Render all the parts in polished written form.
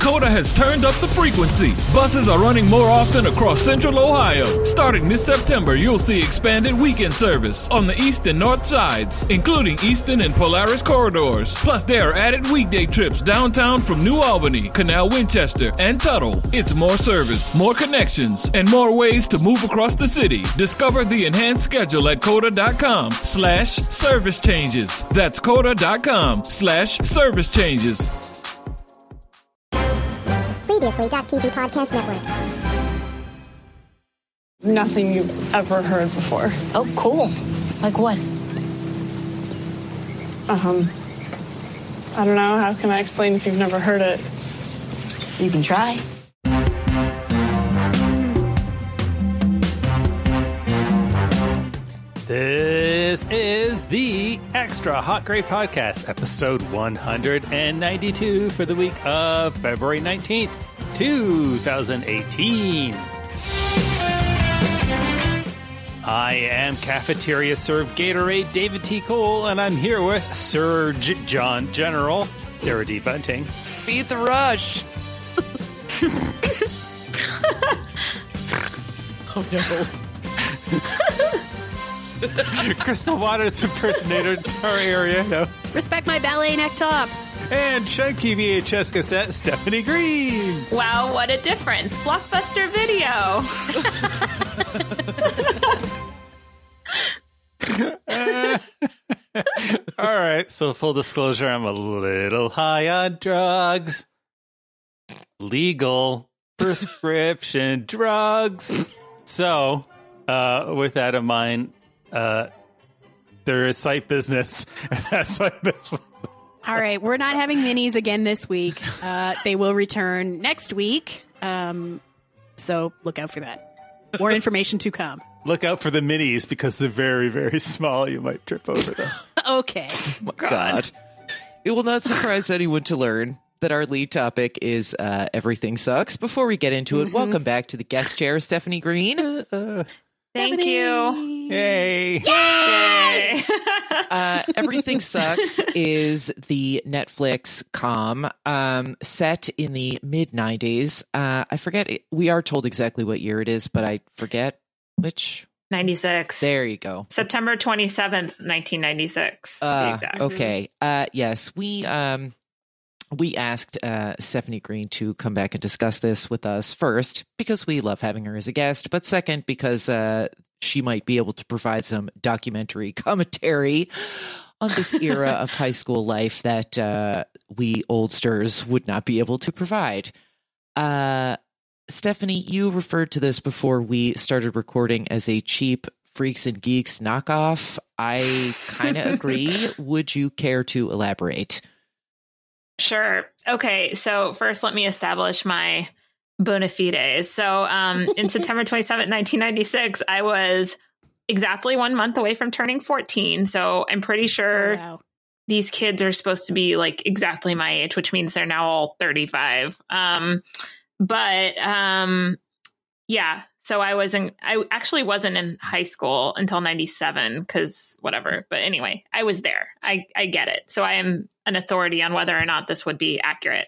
Coda has turned up the frequency. Buses are running more often across Central Ohio. Starting this September, you'll see expanded weekend service on the east and north sides, including Easton and Polaris corridors. Plus, there are added weekday trips downtown from New Albany, Canal Winchester, and Tuttle. It's more service, more connections, and more ways to move across the city. Discover the enhanced schedule at coda.com/service changes. That's coda.com/service changes. Previously.tv Podcast Network. Nothing you've ever heard before. Oh, cool. Like what? I don't know. How can I explain if you've never heard it? You can try. This is the Extra Hot Great Podcast, episode 192 for the week of February 19th, 2018. I am Cafeteria Served Gatorade David T. Cole, and I'm here with Surge John General Sarah D. Bunting. Beat the rush. Oh, no. Crystal Waters impersonator Tara Ariano. Respect my ballet neck top. And Chunky VHS cassette Stephanie Green. Wow, what a difference. Blockbuster Video. All right, so full disclosure, I'm a little high on drugs. Legal prescription drugs. So, with that in mind, there is site business, and that's site business. All right, we're not having minis again this week. They will return next week, so look out for that. More information to come. Look out for the minis because they're very, very small. You might trip over them. Okay. Oh my God. It will not surprise anyone to learn that our lead topic is Everything Sucks. Before we get into it, welcome back to the guest chair, Stephanie Green. Thank you. Yay. Yay. Everything Sucks is the Netflix set in the mid-90s. I forget, we are told exactly what year it is, but I forget which. 96. There you go. September 27th, 1996. To be exact. Okay. Yes, we asked Stephanie Green to come back and discuss this with us first because we love having her as a guest, but second because she might be able to provide some documentary commentary on this era of high school life that we oldsters would not be able to provide. Stephanie, you referred to this before we started recording as a cheap Freaks and Geeks knockoff. I kind of agree. Would you care to elaborate? Sure. Okay. So first, let me establish my bona fides. So in September 27th, 1996, I was exactly 1 month away from turning 14. So I'm pretty sure these kids are supposed to be like exactly my age, which means they're now all 35. Yeah. So I actually wasn't in high school until 97 because whatever. But anyway, I was there. I get it. So I am an authority on whether or not this would be accurate.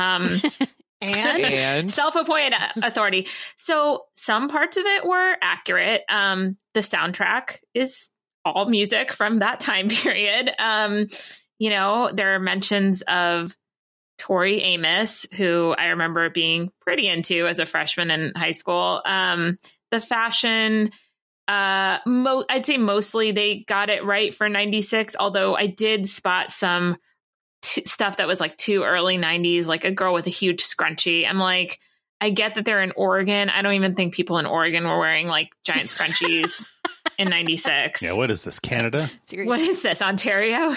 And self-appointed authority. So some parts of it were accurate. The soundtrack is all music from that time period. There are mentions of Tori Amos, who I remember being pretty into as a freshman in high school. The fashion, I'd say mostly they got it right for 96, although I did spot some stuff that was like too early 90s, like a girl with a huge scrunchie. I'm like, I get that they're in Oregon. I don't even think people in Oregon were wearing like giant scrunchies in 96. Yeah, what is this, Canada? Seriously. What is this, Ontario?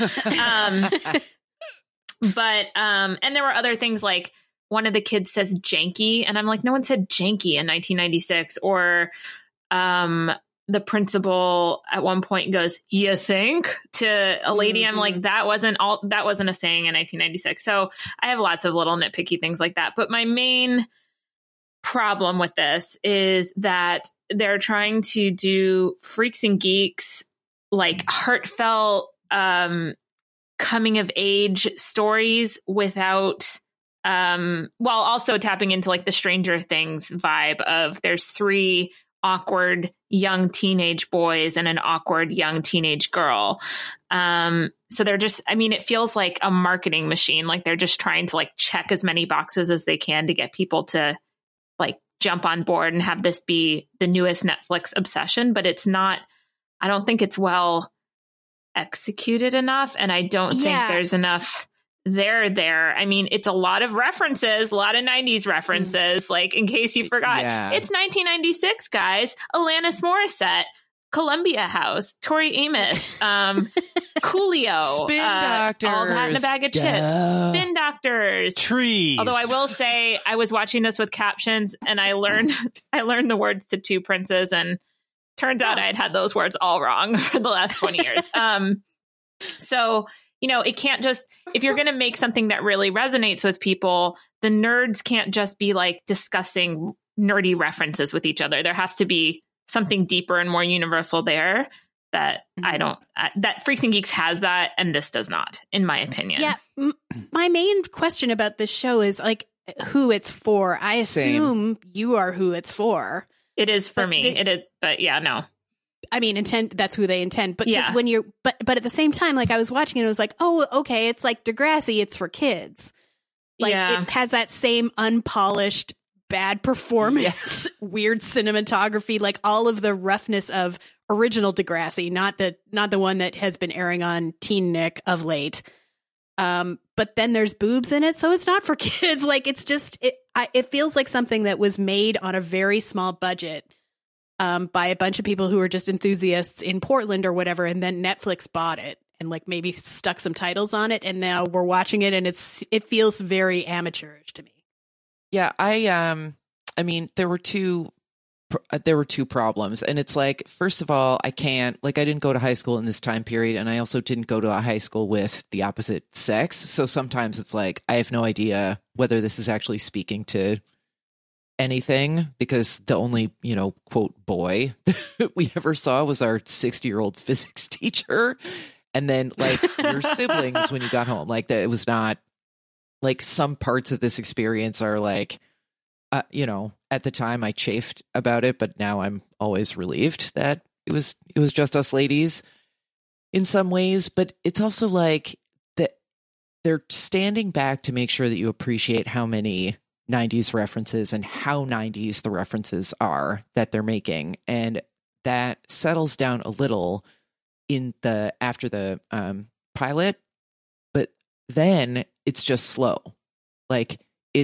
But, and there were other things like one of the kids says janky. And I'm like, no one said janky in 1996. Or the principal at one point goes, you think, to a lady. I'm like, that wasn't a saying in 1996. So I have lots of little nitpicky things like that. But my main problem with this is that they're trying to do Freaks and Geeks, like heartfelt, coming of age stories without while also tapping into like the Stranger Things vibe of there's 3 awkward young teenage boys and an awkward young teenage girl. So they're just, I mean, it feels like a marketing machine. Like they're just trying to like check as many boxes as they can to get people to like jump on board and have this be the newest Netflix obsession. But it's not, I don't think it's well executed enough. And I don't think there's enough there. I mean, it's a lot of references, a lot of 90s references. Like, in case you forgot, it's 1996, guys. Alanis Morissette, Columbia House, Tori Amos, Coolio, Spin Doctors, All That in a Bag of Chips, Spin Doctors, Trees. Although I will say, I was watching this with captions, and I learned the words to Two Princes, and turns out I had those words all wrong for the last 20 years. So, you know, it can't just, if you're going to make something that really resonates with people, the nerds can't just be like discussing nerdy references with each other. There has to be something deeper and more universal there that that Freaks and Geeks has that, and this does not, in my opinion. Yeah. My main question about this show is like who it's for. I assume you are who it's for. It is for me. It is, but yeah, no. I mean, that's who they intend. But when you're, but at the same time, like I was watching it, I was like, oh, okay, it's like Degrassi, it's for kids. Like it has that same unpolished, bad performance, weird cinematography, like all of the roughness of original Degrassi, not the one that has been airing on Teen Nick of late. But then there's boobs in it, so it's not for kids. Like it's just it feels like something that was made on a very small budget. By a bunch of people who are just enthusiasts in Portland or whatever, and then Netflix bought it and like maybe stuck some titles on it, and now we're watching it, and it feels very amateurish to me. Yeah, I mean, there were two problems, and it's like, first of all, I didn't go to high school in this time period, and I also didn't go to a high school with the opposite sex, so sometimes it's like I have no idea whether this is actually speaking to anything, because the only, quote, boy we ever saw was our 60-year-old physics teacher, and then like your siblings when you got home. Like that, it was not like some parts of this experience are like, at the time I chafed about it, but now I'm always relieved that it was just us ladies in some ways. But it's also like that they're standing back to make sure that you appreciate how many 90s references and how 90s the references are that they're making, and that settles down a little after the pilot, but then it's just slow. Like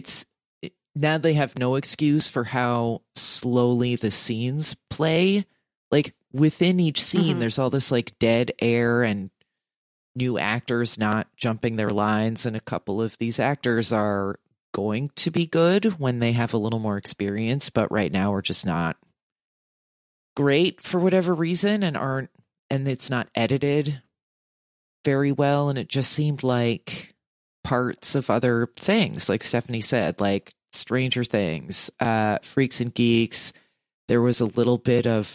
now they have no excuse for how slowly the scenes play. Like within each scene, there's all this like dead air and new actors not jumping their lines, and a couple of these actors are going to be good when they have a little more experience, but right now we're just not great for whatever reason, and it's not edited very well, and it just seemed like parts of other things, like Stephanie said, like Stranger Things, Freaks and Geeks. There was a little bit of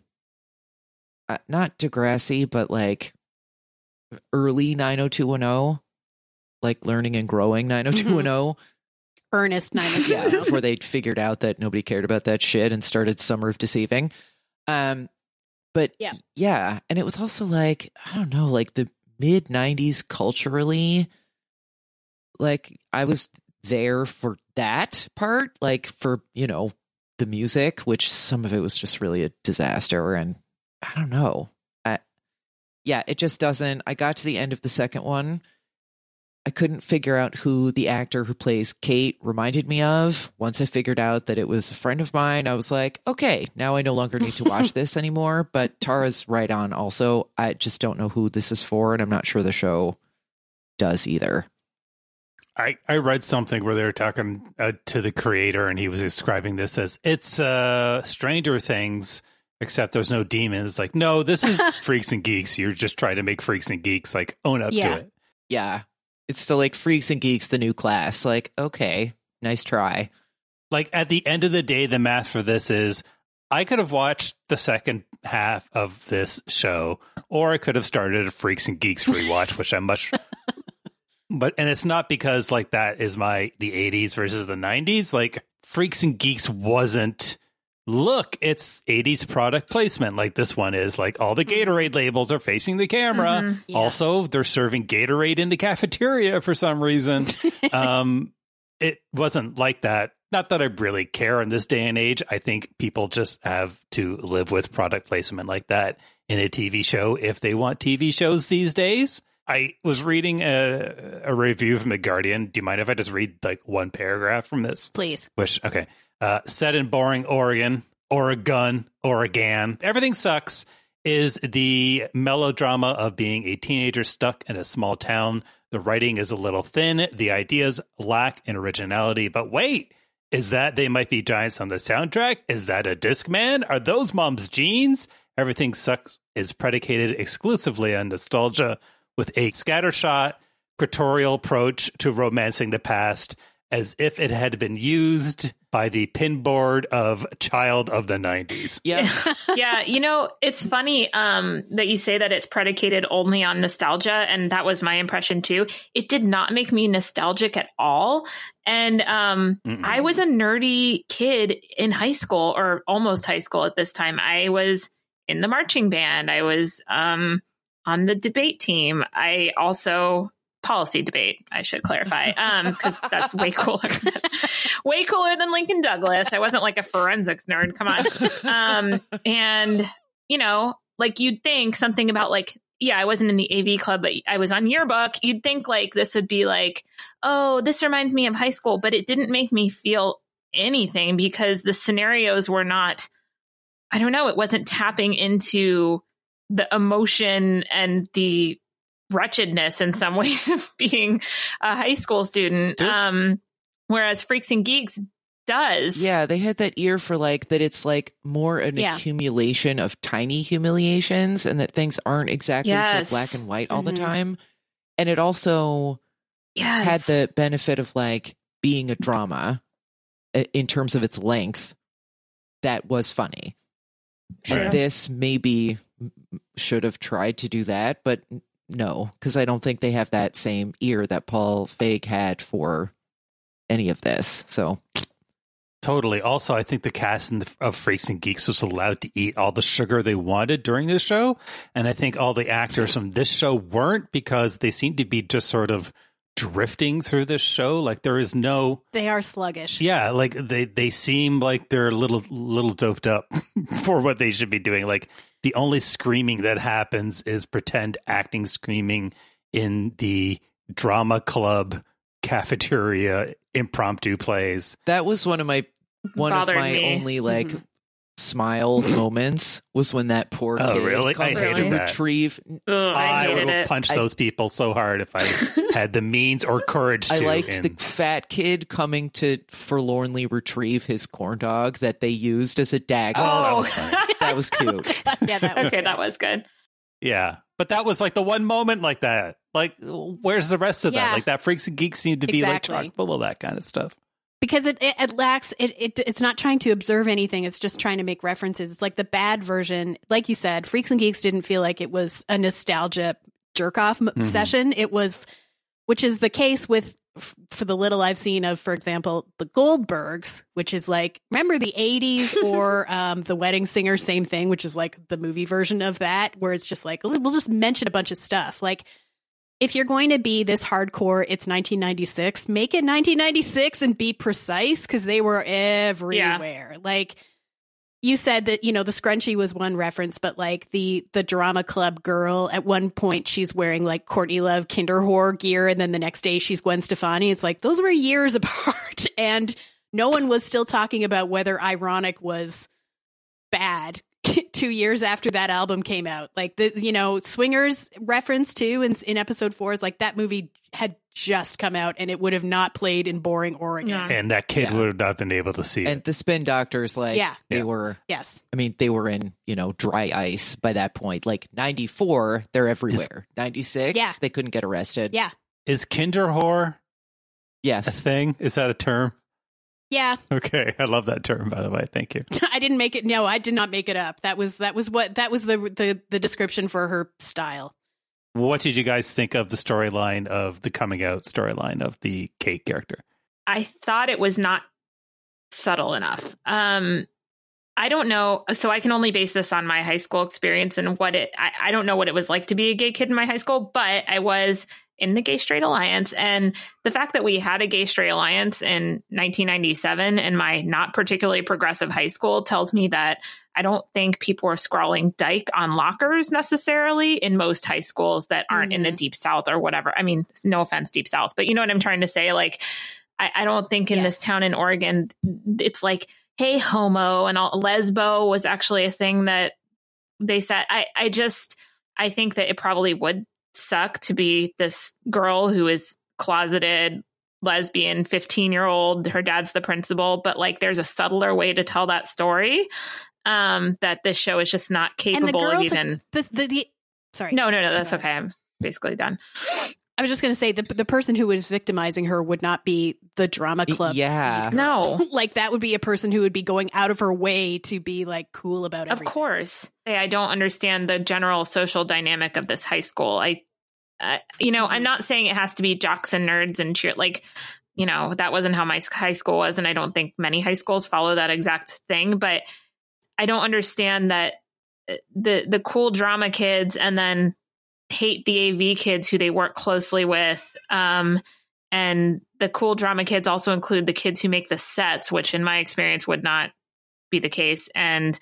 not Degrassi, but like early 90210, like Learning and Growing 90210. Ernest 90210. Before they figured out that nobody cared about that shit and started Summer of Deceiving. But yeah, and it was also like, I don't know, like the mid 90s culturally, like I was there for that part, like for, the music, which some of it was just really a disaster. And I don't know. It just doesn't. I got to the end of the second one. I couldn't figure out who the actor who plays Kate reminded me of. Once I figured out that it was a friend of mine, I was like, okay, now I no longer need to watch this anymore. But Tara's right on also. I just don't know who this is for, and I'm not sure the show does either. I read something where they were talking to the creator, and he was describing this as, it's Stranger Things, except there's no demons. Like, no, this is Freaks and Geeks. You're just trying to make Freaks and Geeks, like, own up to it. Yeah. It's still like Freaks and Geeks, the new class. Like, okay, nice try. Like, at the end of the day, the math for this is, I could have watched the second half of this show, or I could have started a Freaks and Geeks rewatch, which I much And it's not because like that is the 80s versus the 90s. Like Freaks and Geeks wasn't, look, it's 80s product placement. Like this one is like all the Gatorade labels are facing the camera. Mm-hmm. Yeah. Also, they're serving Gatorade in the cafeteria for some reason. It wasn't like that. Not that I really care in this day and age. I think people just have to live with product placement like that in a TV show if they want TV shows these days. I was reading a review from The Guardian. Do you mind if I just read like one paragraph from this? Please. Okay. Set in boring Oregon. Everything Sucks is the melodrama of being a teenager stuck in a small town. The writing is a little thin. The ideas lack in originality. But wait, is that They Might Be Giants on the soundtrack? Is that a Discman? Are those mom's jeans? Everything Sucks is predicated exclusively on nostalgia, with a scattershot, creatorial approach to romancing the past, as if it had been used by the pinboard of child of the 90s. Yeah. Yeah. You know, it's funny that you say that it's predicated only on nostalgia. And that was my impression, too. It did not make me nostalgic at all. And I was a nerdy kid in high school, or almost high school at this time. I was in the marching band. I was on the debate team. I also policy debate, I should clarify, because that's way cooler than Lincoln Douglas. I wasn't like a forensics nerd. Come on. And, you know, like you'd think something about like, yeah, I wasn't in the AV club, but I was on yearbook. You'd think like this would be like, oh, this reminds me of high school, but it didn't make me feel anything because the scenarios were not, I don't know, it wasn't tapping into the emotion and the wretchedness in some ways of being a high school student. Whereas Freaks and Geeks does. Yeah, they had that ear for like that it's like more an accumulation of tiny humiliations and that things aren't exactly so black and white all the time. And it also had the benefit of like being a drama in terms of its length that was funny. True. And this maybe should have tried to do that, but no, because I don't think they have that same ear that Paul Feig had for any of this. So totally. Also, I think the cast of Freaks and Geeks was allowed to eat all the sugar they wanted during this show. And I think all the actors from this show weren't, because they seem to be just sort of drifting through this show. Like there is no... They are sluggish. Yeah, like they seem like they're a little doped up for what they should be doing. Like the only screaming that happens is pretend acting screaming in the drama club cafeteria impromptu plays. That was one of my only like smile moments was when that poor kid really? comes I hated to that. retrieve. I would have punched those people so hard if I had the means or courage to. I liked the fat kid coming to forlornly retrieve his corn dog that they used as a dagger. Oh, that was cute. Yeah, that was okay, that was good. Yeah, but that was like the one moment like that. Like, where's the rest of that? Like that Freaks and Geeks seemed to be like chock full of that kind of stuff. Because it lacks, it's not trying to observe anything. It's just trying to make references. It's like the bad version. Like you said, Freaks and Geeks didn't feel like it was a nostalgia jerk off session. It was, which is the case with, for the little I've seen of, for example, the Goldbergs, which is like, remember the 80s, or The Wedding Singer, same thing, which is like the movie version of that, where it's just like, we'll just mention a bunch of stuff. Like, if you're going to be this hardcore, it's 1996, make it 1996 and be precise, because they were everywhere. Yeah. Like you said that, you know, the scrunchie was one reference, but like the drama club girl, at one point she's wearing like Courtney Love Kinderhore gear, and then the next day she's Gwen Stefani. It's like, those were years apart, and no one was still talking about whether Ironic was bad 2 years after that album came out. Like the, you know, Swingers reference too in episode 4 is like that movie had just come out and it would have not played in boring Oregon. Yeah. And that kid would have not been able to see it. And the Spin Doctors, like they were, I mean, they were in, you know, dry ice by that point. Like 94, they're everywhere. 96, they couldn't get arrested. Yeah. Is Kinderhore a thing? Is that a term? Yeah. Okay. I love that term, by the way. Thank you. I didn't make it. No, I did not make it up. That was the description for her style. What did you guys think of the storyline of the coming out storyline of the Kate character? I thought it was not subtle enough. I don't know. So I can only base this on my high school experience and I don't know what it was like to be a gay kid in my high school, but I was in the Gay Straight Alliance. And the fact that we had a Gay Straight Alliance in 1997 in my not particularly progressive high school tells me that I don't think people are scrawling dyke on lockers necessarily in most high schools that aren't in the Deep South or whatever. I mean, no offense, Deep South, but you know what I'm trying to say? Like, I don't think in this town in Oregon, it's like, hey, homo, and lesbo was actually a thing that they said. I think that it probably would suck to be this girl who is closeted lesbian 15-year-old, her dad's the principal, but like there's a subtler way to tell that story that this show is just not capable of even. Sorry. No, that's okay. I'm basically done. I was just going to say the person who was victimizing her would not be the drama club. Yeah. No. Like that would be a person who would be going out of her way to be like cool about everything. Of course. I don't understand the general social dynamic of this high school. I'm not saying it has to be jocks and nerds and cheer. Like, that wasn't how my high school was. And I don't think many high schools follow that exact thing, but I don't understand that the cool drama kids and then hate the AV kids who they work closely with. And the cool drama kids also include the kids who make the sets, which in my experience would not be the case. And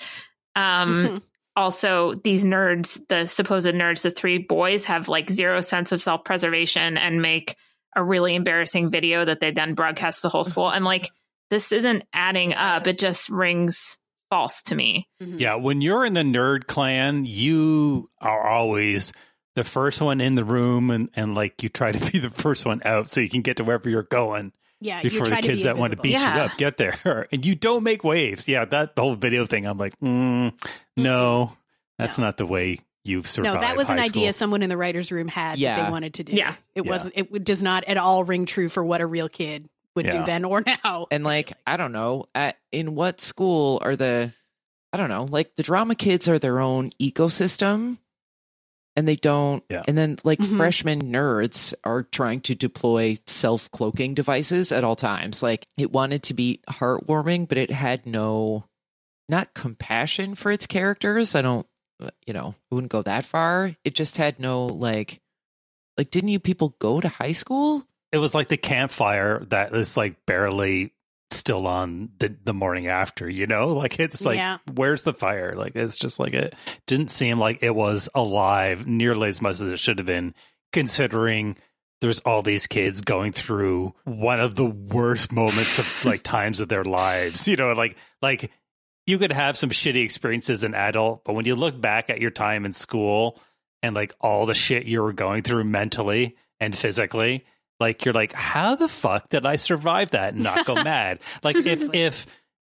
also these nerds, the supposed nerds, the three boys have like zero sense of self-preservation and make a really embarrassing video that they then broadcast the whole school. And like, this isn't adding up. It just rings false to me. Yeah. When you're in the nerd clan, you are always the first one in the room and like you try to be the first one out so you can get to wherever you're going. Yeah, before the kids that want to beat you up get there. And you don't make waves. Yeah, that the whole video thing, I'm like, no, that's not the way you've survived. No, that was an school. idea someone in the writer's room had that they wanted to do. Yeah. It does not at all ring true for what a real kid would do then or now. And like, I don't know, in what school are the drama kids are their own ecosystem. And they don't, and then like freshman nerds are trying to deploy self-cloaking devices at all times. Like it wanted to be heartwarming, but it had not compassion for its characters. I wouldn't go that far. It just had no like, didn't you people go to high school? It was like the campfire that is like barely still on the morning after, like it's like where's the fire? Like it's just like it didn't seem like it was alive nearly as much as it should have been, considering there's all these kids going through one of the worst moments of like times of their lives. Like you could have some shitty experiences as an adult, but when you look back at your time in school and like all the shit you were going through mentally and physically, like, you're like, how the fuck did I survive that and not go mad? Like, if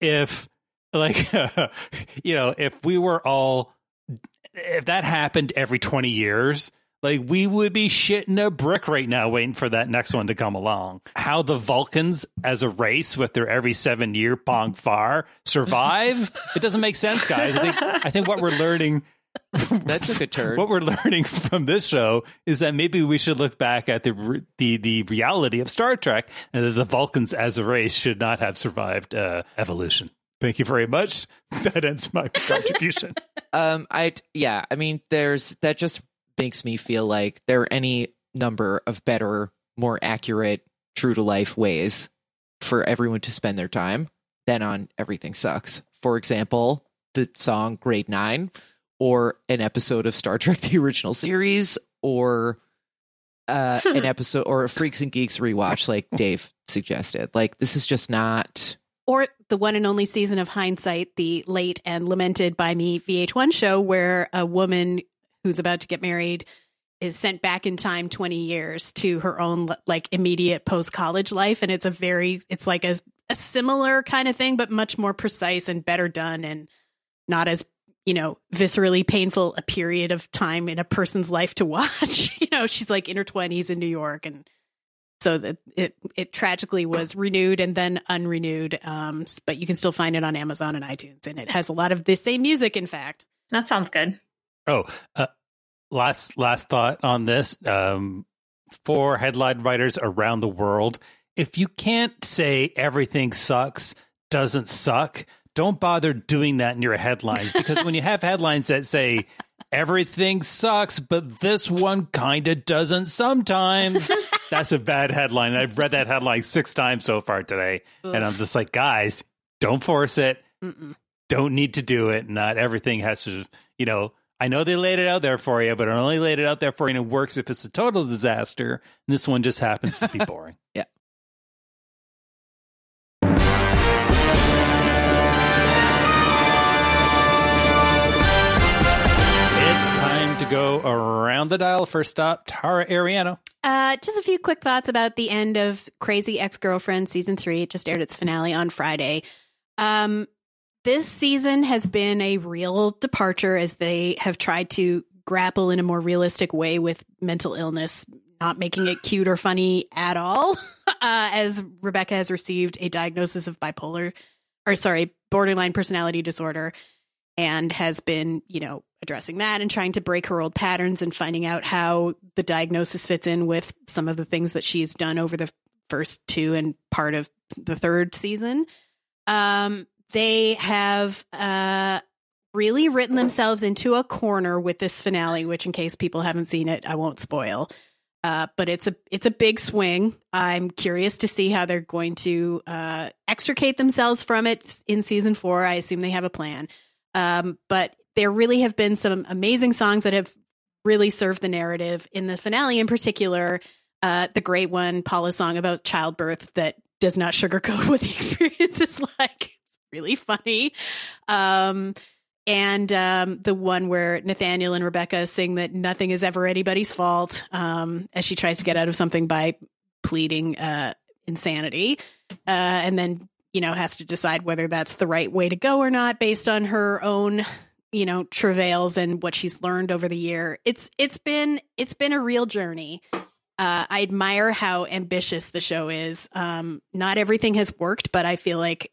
we were all, if that happened every 20 years, like, we would be shitting a brick right now waiting for that next one to come along. How the Vulcans as a race with their every 7-year Pong Far survive? It doesn't make sense, guys. I think what we're learning... That took a turn. What we're learning from this show is that maybe we should look back at the reality of Star Trek, and that the Vulcans as a race should not have survived evolution. Thank you very much. That ends my contribution. That just makes me feel like there are any number of better, more accurate, true to life ways for everyone to spend their time than on Everything Sucks. For example, the song Grade 9. Or an episode of Star Trek, the original series, or an episode or a Freaks and Geeks rewatch, like Dave suggested. Like, this is just not. Or the one and only season of Hindsight, the late and lamented by me VH1 show, where a woman who's about to get married is sent back in time 20 years to her own like immediate post-college life. And it's like a similar kind of thing, but much more precise and better done, and not as viscerally painful a period of time in a person's life to watch. She's like in her 20s in New York. And so that it tragically was renewed and then unrenewed. But you can still find it on Amazon and iTunes. And it has a lot of the same music, in fact. That sounds good. Oh, last thought on this. For headline writers around the world, if you can't say everything sucks, doesn't suck, don't bother doing that in your headlines, because when you have headlines that say everything sucks, but this one kind of doesn't sometimes, that's a bad headline. I've read that headline 6 times so far today. And I'm just like, guys, don't force it. Don't need to do it. Not everything has to, I know they laid it out there for you, but I only laid it out there for you and it works if it's a total disaster. And this one just happens to be boring. Yeah. It's time to go around the dial. First stop, Tara Ariano. Just a few quick thoughts about the end of Crazy Ex-Girlfriend Season 3. It just aired its finale on Friday. This season has been a real departure as they have tried to grapple in a more realistic way with mental illness, not making it cute or funny at all, as Rebecca has received a diagnosis of borderline personality disorder, and has been, addressing that and trying to break her old patterns and finding out how the diagnosis fits in with some of the things that she's done over the first 2 and part of the 3rd season. They have really written themselves into a corner with this finale, which, in case people haven't seen it, I won't spoil. But it's a big swing. I'm curious to see how they're going to extricate themselves from it in season 4. I assume they have a plan. But there really have been some amazing songs that have really served the narrative. In the finale in particular, the great one, Paula's song about childbirth, that does not sugarcoat what the experience is like. Really funny. And the one where Nathaniel and Rebecca sing that nothing is ever anybody's fault, as she tries to get out of something by pleading insanity, and then has to decide whether that's the right way to go or not based on her own travails and what she's learned over the year. It's been a real journey. I admire how ambitious the show is. Not everything has worked, but I feel like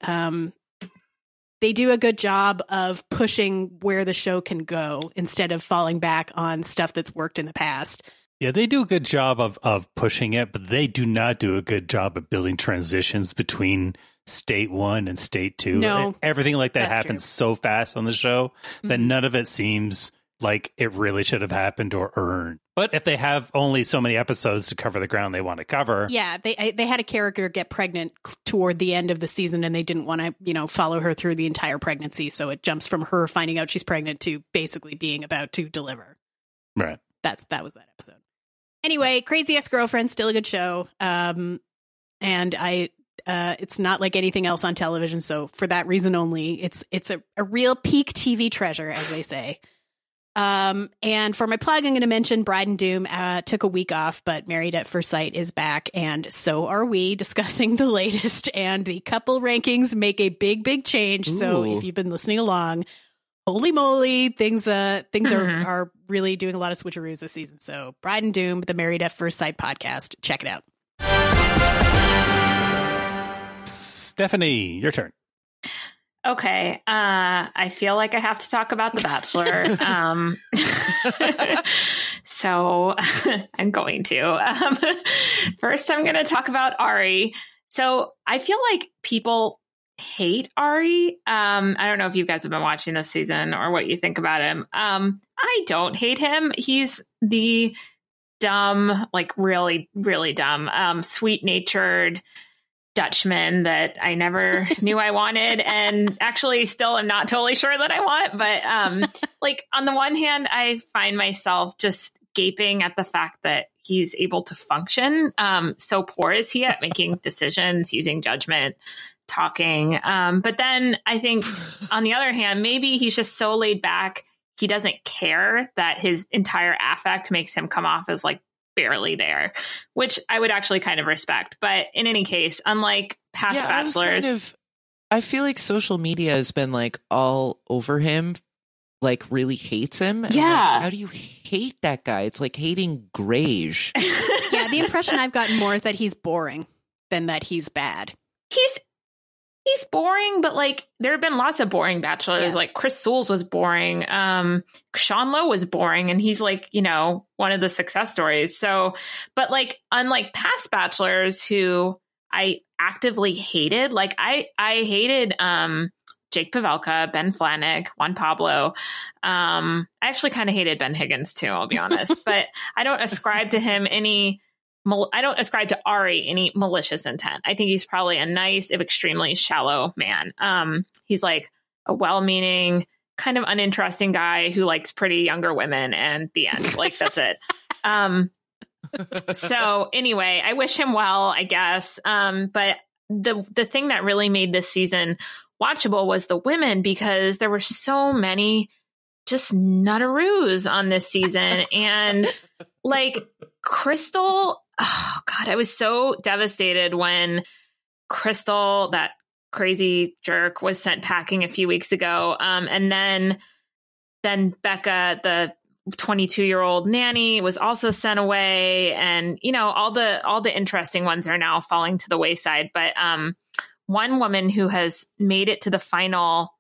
they do a good job of pushing where the show can go instead of falling back on stuff that's worked in the past. Yeah, they do a good job of pushing it, but they do not do a good job of building transitions between state 1 and state 2. No, everything like that happens so fast on the show that none of it seems like it really should have happened or earned. But if they have only so many episodes to cover the ground they want to cover. Yeah, they had a character get pregnant toward the end of the season, and they didn't want to, follow her through the entire pregnancy. So it jumps from her finding out she's pregnant to basically being about to deliver. Right. That was that episode. Anyway, Crazy Ex-Girlfriend, still a good show. And it's not like anything else on television. So for that reason only, it's a real peak TV treasure, as they say. And for my plug, I'm going to mention Bride and Doom took a week off, but Married at First Sight is back, and so are we, discussing the latest, and the couple rankings make a big change. Ooh. So if you've been listening along, holy moly, things are really doing a lot of switcheroos this season. So Bride and Doom, the Married at First Sight podcast, check it out. Stephanie, your turn. Okay. I feel like I have to talk about The Bachelor. So I'm going to. First, I'm going to talk about Ari. So I feel like people hate Ari. I don't know if you guys have been watching this season or what you think about him. I don't hate him. He's the dumb, like really, really dumb, sweet-natured Dutchman that I never knew I wanted, and actually still am not totally sure that I want. But like on the one hand, I find myself just gaping at the fact that he's able to function. So poor is he at making decisions, using judgment, talking. But then I think on the other hand, maybe he's just so laid back. He doesn't care that his entire affect makes him come off as like barely there, which I would actually kind of respect. But in any case, unlike past Bachelors, I feel like social media has been like all over him, like really hates him. Yeah. Like, how do you hate that guy? It's like hating Grage. Yeah, the impression I've gotten more is that he's boring than that he's bad. He's boring, but like there have been lots of boring bachelors. Yes. Like Chris Soules was boring. Sean Lowe was boring, and he's like, you know, one of the success stories. So, but like unlike past bachelors who I actively hated, like I hated Jake Pavelka, Ben Flanick, Juan Pablo. I actually kind of hated Ben Higgins too, I'll be honest, but I don't ascribe to him I don't ascribe to Ari any malicious intent. I think he's probably a nice, if extremely shallow man. He's like a well-meaning, kind of uninteresting guy who likes pretty younger women, and the end. Like, that's it. So anyway, I wish him well, I guess. But the thing that really made this season watchable was the women, because there were so many just nuttaroos on this season. And like Crystal, oh God, I was so devastated when Crystal, that crazy jerk, was sent packing a few weeks ago. And then Becca, the 22-year-old nanny, was also sent away. And, you know, all the interesting ones are now falling to the wayside. But one woman who has made it to the final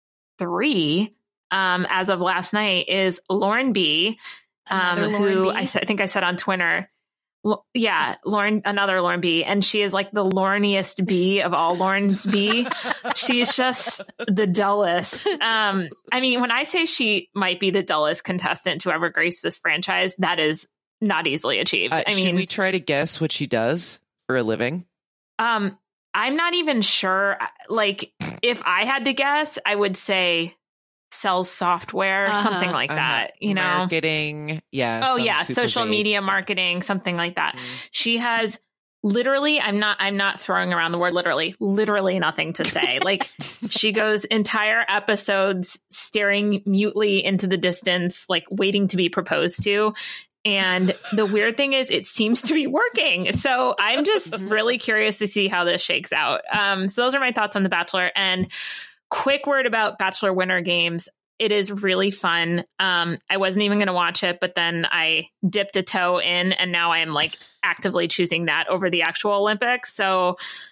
3 as of last night is Lauren B, who I think I said on Twitter. Yeah, another Lauren B. And she is like the Laureniest B of all Laurens B. She's just the dullest. I mean, when I say she might be the dullest contestant to ever grace this franchise, that is not easily achieved. I mean, should we try to guess what she does for a living? I'm not even sure. Like, if I had to guess, I would say sells software, something like that, you know, marketing. Yeah. Oh yeah. Social media marketing, something like that. She has literally, I'm not throwing around the word literally nothing to say. Like, she goes entire episodes staring mutely into the distance, like waiting to be proposed to. And the weird thing is, it seems to be working. So I'm just really curious to see how this shakes out. So those are my thoughts on The Bachelor. And quick word about Bachelor Winter Games. It is really fun. I wasn't even going to watch it, but then I dipped a toe in, and now I am like actively choosing that over the actual Olympics. So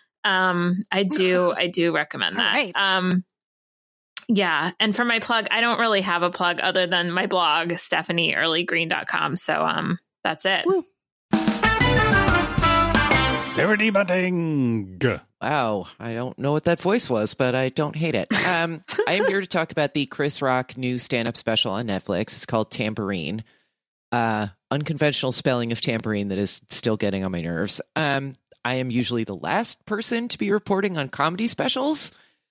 I do recommend that. Right. Yeah. And for my plug, I don't really have a plug other than my blog, StephanieEarlyGreen.com. So that's it. Woo. Sarah Bunting. Wow, I don't know what that voice was, but I don't hate it. I am here to talk about the Chris Rock new stand-up special on Netflix. It's called Tambourine. Unconventional spelling of tambourine that is still getting on my nerves. I am usually the last person to be reporting on comedy specials.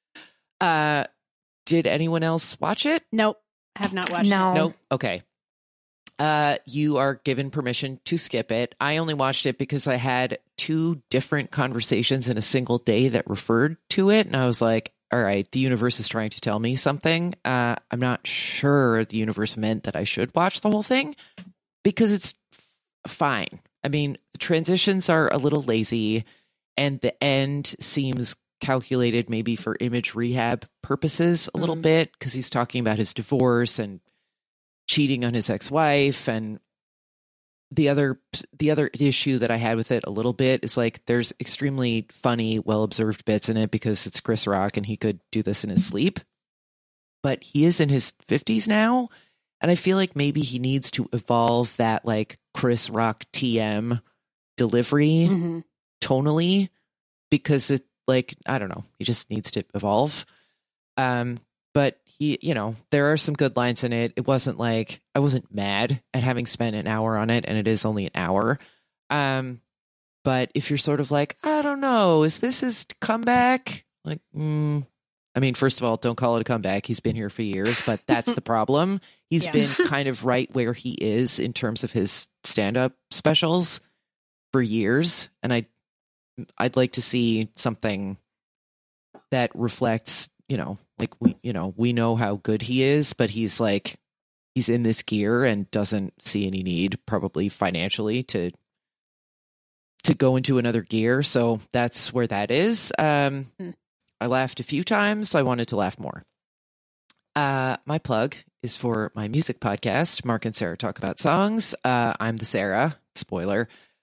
Did anyone else watch it? Nope, I have not watched it. Nope. Okay. You are given permission to skip it. I only watched it because I had 2 different conversations in a single day that referred to it. And I was like, all right, the universe is trying to tell me something. I'm not sure the universe meant that I should watch the whole thing, because it's fine. I mean, the transitions are a little lazy, and the end seems calculated maybe for image rehab purposes a little bit, because he's talking about his divorce and cheating on his ex-wife. And the other issue that I had with it a little bit is like, there's extremely funny, well-observed bits in it because it's Chris Rock and he could do this in his sleep, but he is in his 50s now. And I feel like maybe he needs to evolve that like Chris Rock TM delivery tonally, because it, like, I don't know, he just needs to evolve. But he, you know, there are some good lines in it. It wasn't like, I wasn't mad at having spent an hour on it, and it is only an hour. But if you're sort of like, I don't know, is this his comeback? Like, I mean, first of all, don't call it a comeback. He's been here for years, but that's the problem. He's been kind of right where he is in terms of his stand-up specials for years. And I'd like to see something that reflects, you know, like we know how good he is, but he's in this gear and doesn't see any need, probably financially, to go into another gear. So that's where that is. I laughed a few times. I wanted to laugh more. My plug is for my music podcast, Mark and Sarah Talk About Songs. I'm the Sarah, spoiler.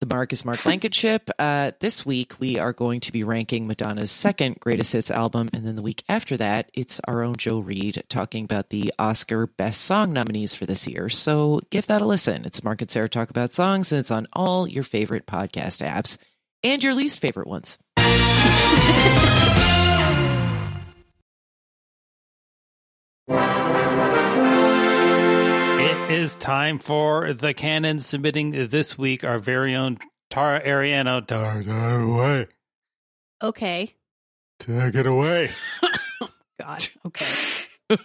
the Marcus Mark Blankenship. This week, we are going to be ranking Madonna's second greatest hits album. And then the week after that, it's our own Joe Reed talking about the Oscar Best Song nominees for this year. So give that a listen. It's Mark and Sarah Talk About Songs, and it's on all your favorite podcast apps and your least favorite ones. It is time for the canon, submitting this week our very own Tara Ariano. Tara, take it away. Okay. Take it away. God, okay.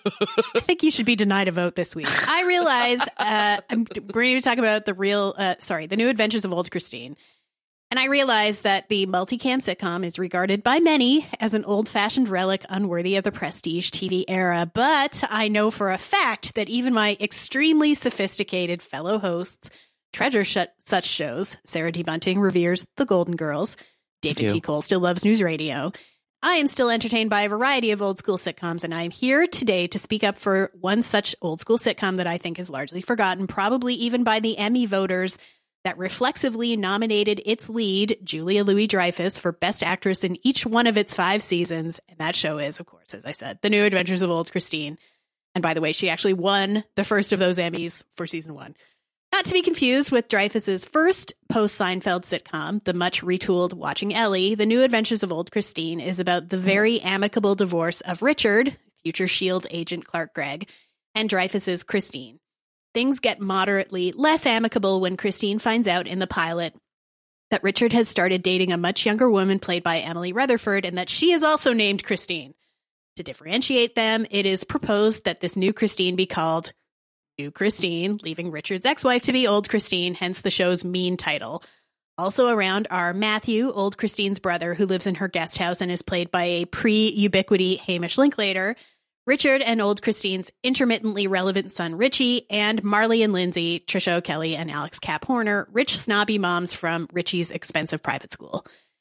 I think you should be denied a vote this week. I realize we're going to talk about the New Adventures of Old Christine. And I realize that the multicam sitcom is regarded by many as an old-fashioned relic unworthy of the prestige TV era. But I know for a fact that even my extremely sophisticated fellow hosts treasure such shows. Sarah D. Bunting reveres The Golden Girls. David T. Cole still loves news radio. I am still entertained by a variety of old school sitcoms, and I am here today to speak up for one such old school sitcom that I think is largely forgotten, probably even by the Emmy voters, that reflexively nominated its lead, Julia Louis-Dreyfus, for Best Actress in each one of its 5 seasons. And that show is, of course, as I said, The New Adventures of Old Christine. And by the way, she actually won the first of those Emmys for season 1. Not to be confused with Dreyfus's first post-Seinfeld sitcom, the much retooled Watching Ellie. The New Adventures of Old Christine is about the very amicable divorce of Richard, future S.H.I.E.L.D. agent Clark Gregg, and Dreyfus's Christine. Things get moderately less amicable when Christine finds out in the pilot that Richard has started dating a much younger woman played by Emily Rutherford, and that she is also named Christine. To differentiate them, it is proposed that this new Christine be called New Christine, leaving Richard's ex-wife to be Old Christine, hence the show's mean title. Also around are Matthew, Old Christine's brother, who lives in her guest house and is played by a pre-ubiquity Hamish Linklater, Richard and Old Christine's intermittently relevant son Richie, and Marley and Lindsay, Trisha O'Kelly and Alex Cap Horner, rich snobby moms from Richie's expensive private school.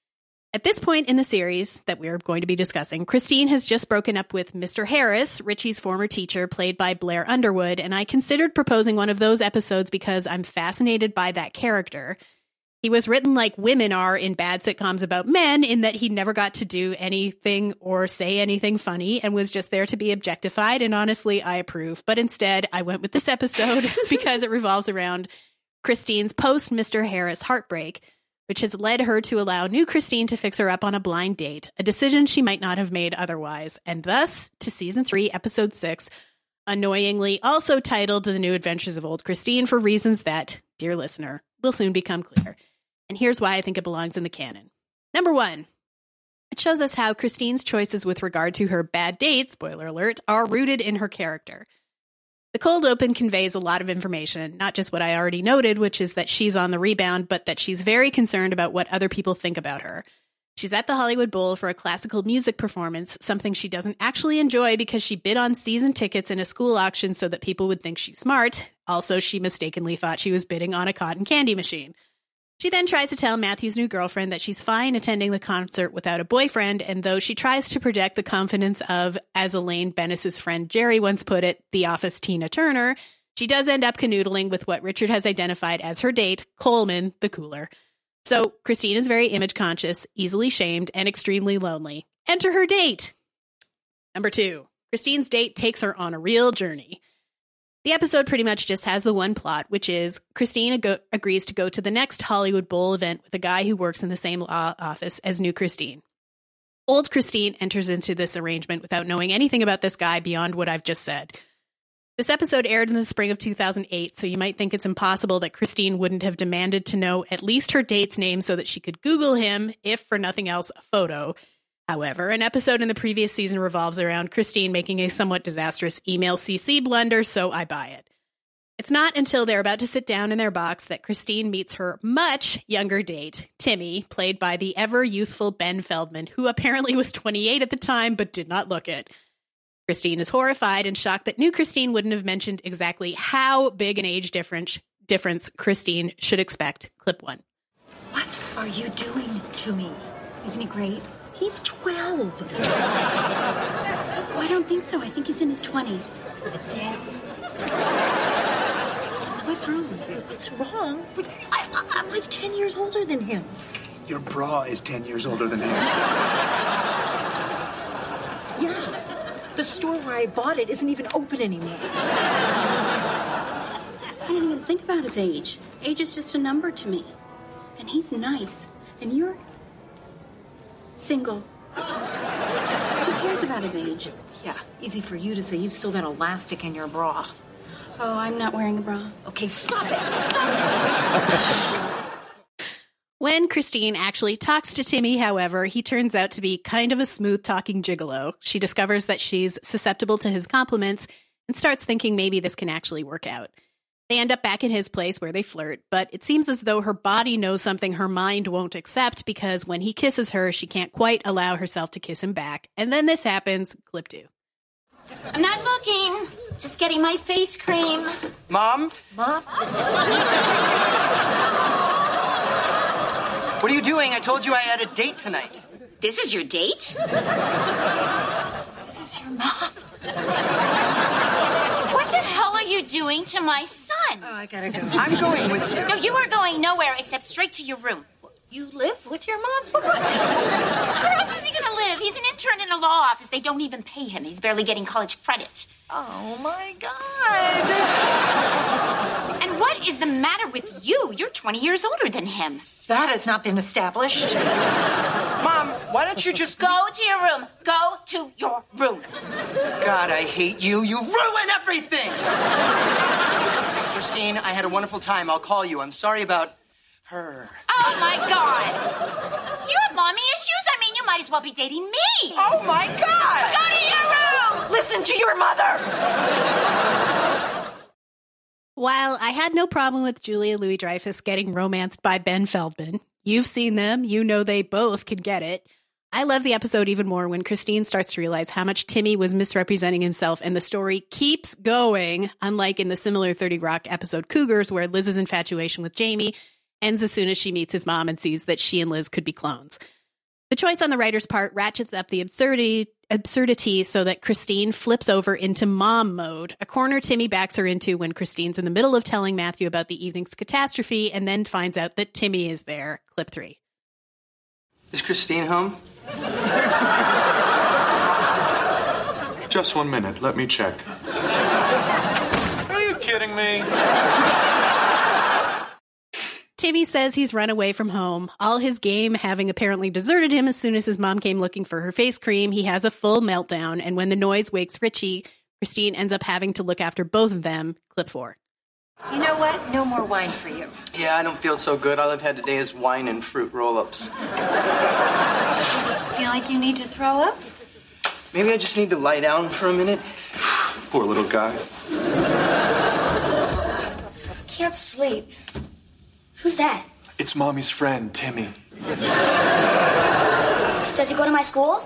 At this point in the series that we're going to be discussing, Christine has just broken up with Mr. Harris, Richie's former teacher, played by Blair Underwood, and I considered proposing one of those episodes because I'm fascinated by that character. He was written like women are in bad sitcoms about men, in that he never got to do anything or say anything funny and was just there to be objectified. And honestly, I approve. But instead, I went with this episode because it revolves around Christine's post-Mr. Harris heartbreak, which has led her to allow new Christine to fix her up on a blind date, a decision she might not have made otherwise. And thus, to Season 3, Episode 6, annoyingly also titled The New Adventures of Old Christine, for reasons that, dear listener, will soon become clear. And here's why I think it belongs in the canon. Number 1, it shows us how Christine's choices with regard to her bad date, spoiler alert, are rooted in her character. The cold open conveys a lot of information, not just what I already noted, which is that she's on the rebound, but that she's very concerned about what other people think about her. She's at the Hollywood Bowl for a classical music performance, something she doesn't actually enjoy because she bid on season tickets in a school auction so that people would think she's smart. Also, she mistakenly thought she was bidding on a cotton candy machine. She then tries to tell Matthew's new girlfriend that she's fine attending the concert without a boyfriend, and though she tries to project the confidence of, as Elaine Bennis's friend Jerry once put it, The Office Tina Turner, she does end up canoodling with what Richard has identified as her date, Coleman, the cooler. So Christine is very image conscious, easily shamed, and extremely lonely. Enter her date. Number 2, Christine's date takes her on a real journey. The episode pretty much just has the one plot, which is Christine agrees to go to the next Hollywood Bowl event with a guy who works in the same law office as new Christine. Old Christine enters into this arrangement without knowing anything about this guy beyond what I've just said. This episode aired in the spring of 2008, so you might think it's impossible that Christine wouldn't have demanded to know at least her date's name so that she could Google him, if for nothing else, a photo. However, an episode in the previous season revolves around Christine making a somewhat disastrous email CC blunder, so I buy it. It's not until they're about to sit down in their box that Christine meets her much younger date, Timmy, played by the ever-youthful Ben Feldman, who apparently was 28 at the time but did not look it. Christine is horrified and shocked that new Christine wouldn't have mentioned exactly how big an age difference Christine should expect. Clip 1. What are you doing to me? Isn't he great? He's 12. Oh, I don't think so. I think he's in his 20s. What's wrong? What's wrong? I'm like 10 years older than him. Your bra is 10 years older than him. Yeah. The store where I bought it isn't even open anymore. I don't even think about his age. Age is just a number to me. And he's nice. And you're single. Who cares about his age? Yeah, easy for you to say. You've still got elastic in your bra. Oh, I'm not wearing a bra. Okay, stop it. Stop it. When Christine actually talks to Timmy, however, he turns out to be kind of a smooth-talking gigolo. She discovers that she's susceptible to his compliments and starts thinking maybe this can actually work out. They end up back in his place where they flirt, but it seems as though her body knows something her mind won't accept because when he kisses her, she can't quite allow herself to kiss him back. And then this happens. Clip 2. I'm not looking. Just getting my face cream. Mom? Mom? What are you doing? I told you I had a date tonight. This is your date? This is your mom. What the hell are you doing to my son? Oh, I gotta go. I'm going with you. No, you are going nowhere except straight to your room. You live with your mom? Where else is he gonna live? He's an intern in a law office. They don't even pay him. He's barely getting college credit. Oh, my God. And what is the matter with you? You're 20 years older than him. That has not been established. Mom, why don't you just... Go to your room. Go to your room. God, I hate you. You ruin everything! Christine, I had a wonderful time. I'll call you. I'm sorry about her. Oh, my God. Do you have mommy issues? I mean, you might as well be dating me. Oh, my God! Go to your room! Listen to your mother! While I had no problem with Julia Louis-Dreyfus getting romanced by Ben Feldman, you've seen them, you know they both can get it. I love the episode even more when Christine starts to realize how much Timmy was misrepresenting himself, and the story keeps going, unlike in the similar 30 Rock episode Cougars, where Liz's infatuation with Jamie ends as soon as she meets his mom and sees that she and Liz could be clones. The choice on the writer's part ratchets up the absurdity so that Christine flips over into mom mode, a corner Timmy backs her into when Christine's in the middle of telling Matthew about the evening's catastrophe and then finds out that Timmy is there. Clip 3. Is Christine home? Just 1 minute. Let me check. Are you kidding me? Timmy says he's run away from home, all his game having apparently deserted him as soon as his mom came looking for her face cream. He has a full meltdown, and when the noise wakes Richie, Christine ends up having to look after both of them. Clip 4. You know what? No more wine for you. Yeah, I don't feel so good. All I've had today is wine and fruit roll-ups. Feel like you need to throw up? Maybe I just need to lie down for a minute. Poor little guy. Can't sleep. Who's that? It's Mommy's friend, Timmy. Does he go to my school?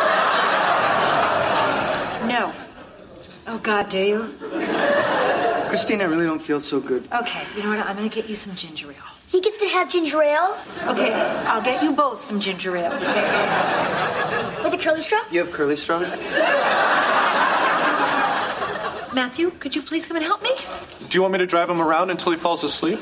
No. Oh, God, do you? Christine, I really don't feel so good. Okay, you know what? I'm going to get you some ginger ale. He gets to have ginger ale? Okay, I'll get you both some ginger ale. With a curly straw? You have curly straws? Matthew, could you please come and help me? Do you want me to drive him around until he falls asleep?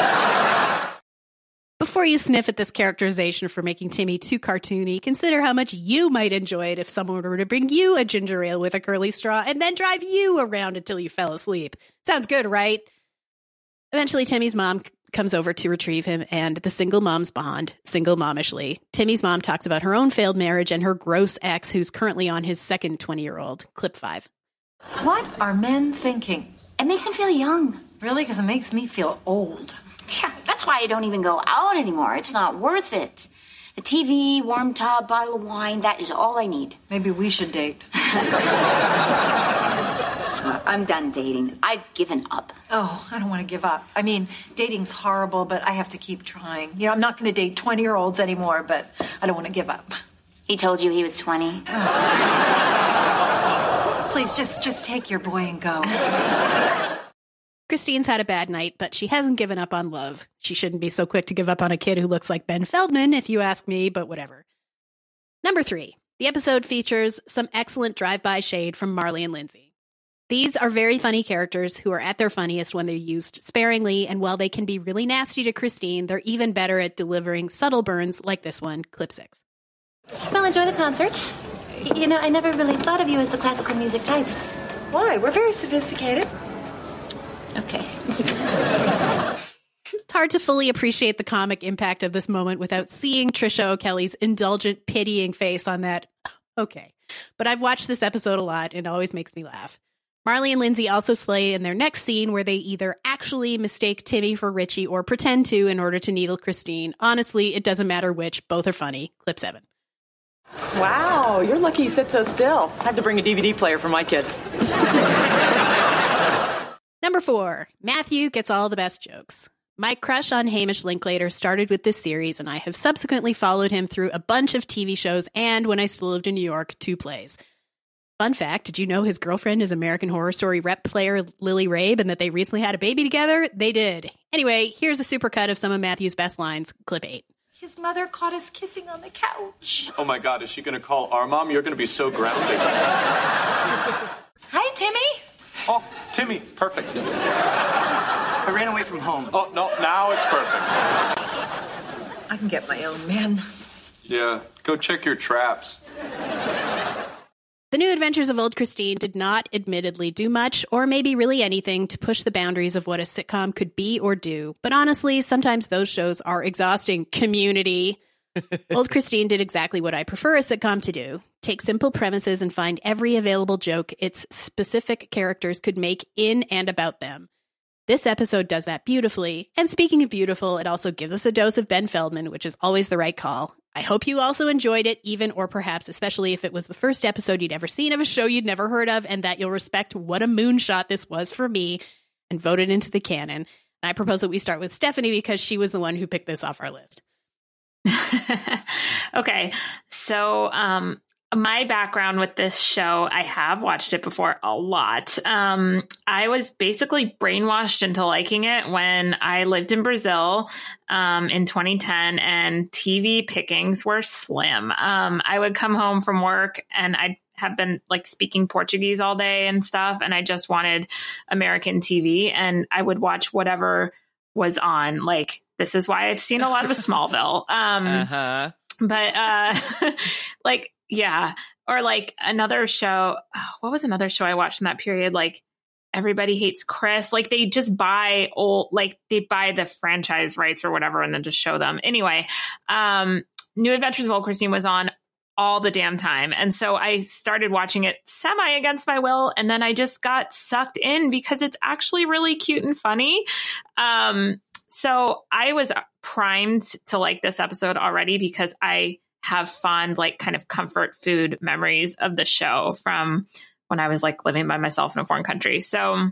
Before you sniff at this characterization for making Timmy too cartoony, consider how much you might enjoy it if someone were to bring you a ginger ale with a curly straw and then drive you around until you fell asleep. Sounds good, right? Eventually, Timmy's mom comes over to retrieve him, and the single moms bond, single momishly. Timmy's mom talks about her own failed marriage and her gross ex, who's currently on his second 20-year-old. Clip 5. What are men thinking? It makes him feel young. Really? Because it makes me feel old. Yeah, that's why I don't even go out anymore. It's not worth it. A TV, warm tub, bottle of wine, that is all I need. Maybe we should date. I'm done dating. I've given up. Oh, I don't want to give up. I mean, dating's horrible, but I have to keep trying. You know, I'm not going to date 20-year-olds anymore, but I don't want to give up. He told you he was 20? Please, just take your boy and go. Christine's had a bad night, but she hasn't given up on love. She shouldn't be so quick to give up on a kid who looks like Ben Feldman, if you ask me, but whatever. Number 3. The episode features some excellent drive-by shade from Marley and Lindsay. These are very funny characters who are at their funniest when they're used sparingly, and while they can be really nasty to Christine, they're even better at delivering subtle burns like this one, clip 6. Well, enjoy the concert. You know, I never really thought of you as the classical music type. Why? We're very sophisticated. Okay. It's hard to fully appreciate the comic impact of this moment without seeing Trisha O'Kelly's indulgent, pitying face on that. Okay. But I've watched this episode a lot, and it always makes me laugh. Marley and Lindsay also slay in their next scene where they either actually mistake Timmy for Richie or pretend to in order to needle Christine. Honestly, it doesn't matter which. Both are funny. Clip 7. Wow, you're lucky you sit so still. I have to bring a DVD player for my kids. Number 4, Matthew gets all the best jokes. My crush on Hamish Linklater started with this series, and I have subsequently followed him through a bunch of TV shows and, when I still lived in New York, 2 plays. Fun fact, did you know his girlfriend is American Horror Story rep player Lily Rabe and that they recently had a baby together? They did. Anyway, here's a supercut of some of Matthew's best lines, clip 8. His mother caught us kissing on the couch. Oh my God, is she going to call our mom? You're going to be so grounded. Hi, Timmy. Oh, Timmy, perfect. I ran away from home. Oh, no, now it's perfect. I can get my own man. Yeah, go check your traps. The New Adventures of Old Christine did not admittedly do much, or maybe really anything, to push the boundaries of what a sitcom could be or do. But honestly, sometimes those shows are exhausting. Community. Old Christine did exactly what I prefer a sitcom to do. Take simple premises and find every available joke its specific characters could make in and about them. This episode does that beautifully. And speaking of beautiful, it also gives us a dose of Ben Feldman, which is always the right call. I hope you also enjoyed it, even or perhaps especially if it was the first episode you'd ever seen of a show you'd never heard of, and that you'll respect what a moonshot this was for me and vote it into the canon. And I propose that we start with Stephanie because she was the one who picked this off our list. Okay. So, my background with this show, I have watched it before a lot. I was basically brainwashed into liking it when I lived in Brazil in 2010, and TV pickings were slim. I would come home from work and I'd have been like speaking Portuguese all day and stuff, and I just wanted American TV, and I would watch whatever was on. Like, this is why I've seen a lot of Smallville. But like, yeah. Or like another show. What was another show I watched in that period? Like Everybody Hates Chris. Like they just buy they buy the franchise rights or whatever and then just show them. Anyway, New Adventures of Old Christine was on all the damn time. And so I started watching it semi against my will. And then I just got sucked in because it's actually really cute and funny. So I was primed to like this episode already because I have fond, like kind of comfort food memories of the show from when I was like living by myself in a foreign country. So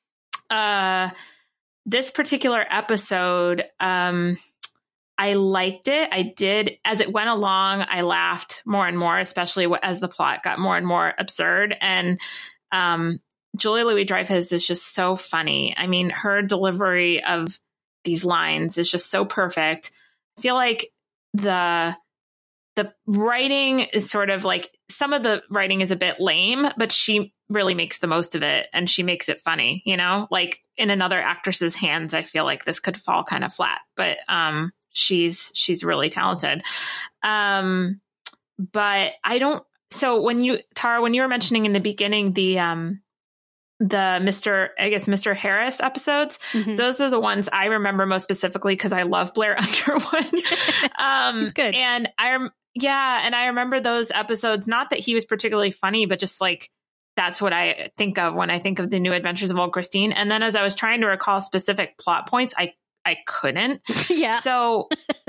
this particular episode, I liked it. I did. As it went along, I laughed more and more, especially as the plot got more and more absurd. And Julia Louis-Dreyfus is just so funny. I mean, her delivery of these lines is just so perfect. I feel like the writing is sort of like, some of the writing is a bit lame, but she really makes the most of it and she makes it funny, you know, like in another actress's hands, I feel like this could fall kind of flat, but she's really talented. But I don't, so Tara, when you were mentioning in the beginning, the Mr. Harris episodes, those are the ones I remember most specifically because I love Blair Underwood. He's good. And I remember those episodes, not that he was particularly funny, but just like, that's what I think of when I think of the New Adventures of Old Christine. And then as I was trying to recall specific plot points, I couldn't. Yeah. So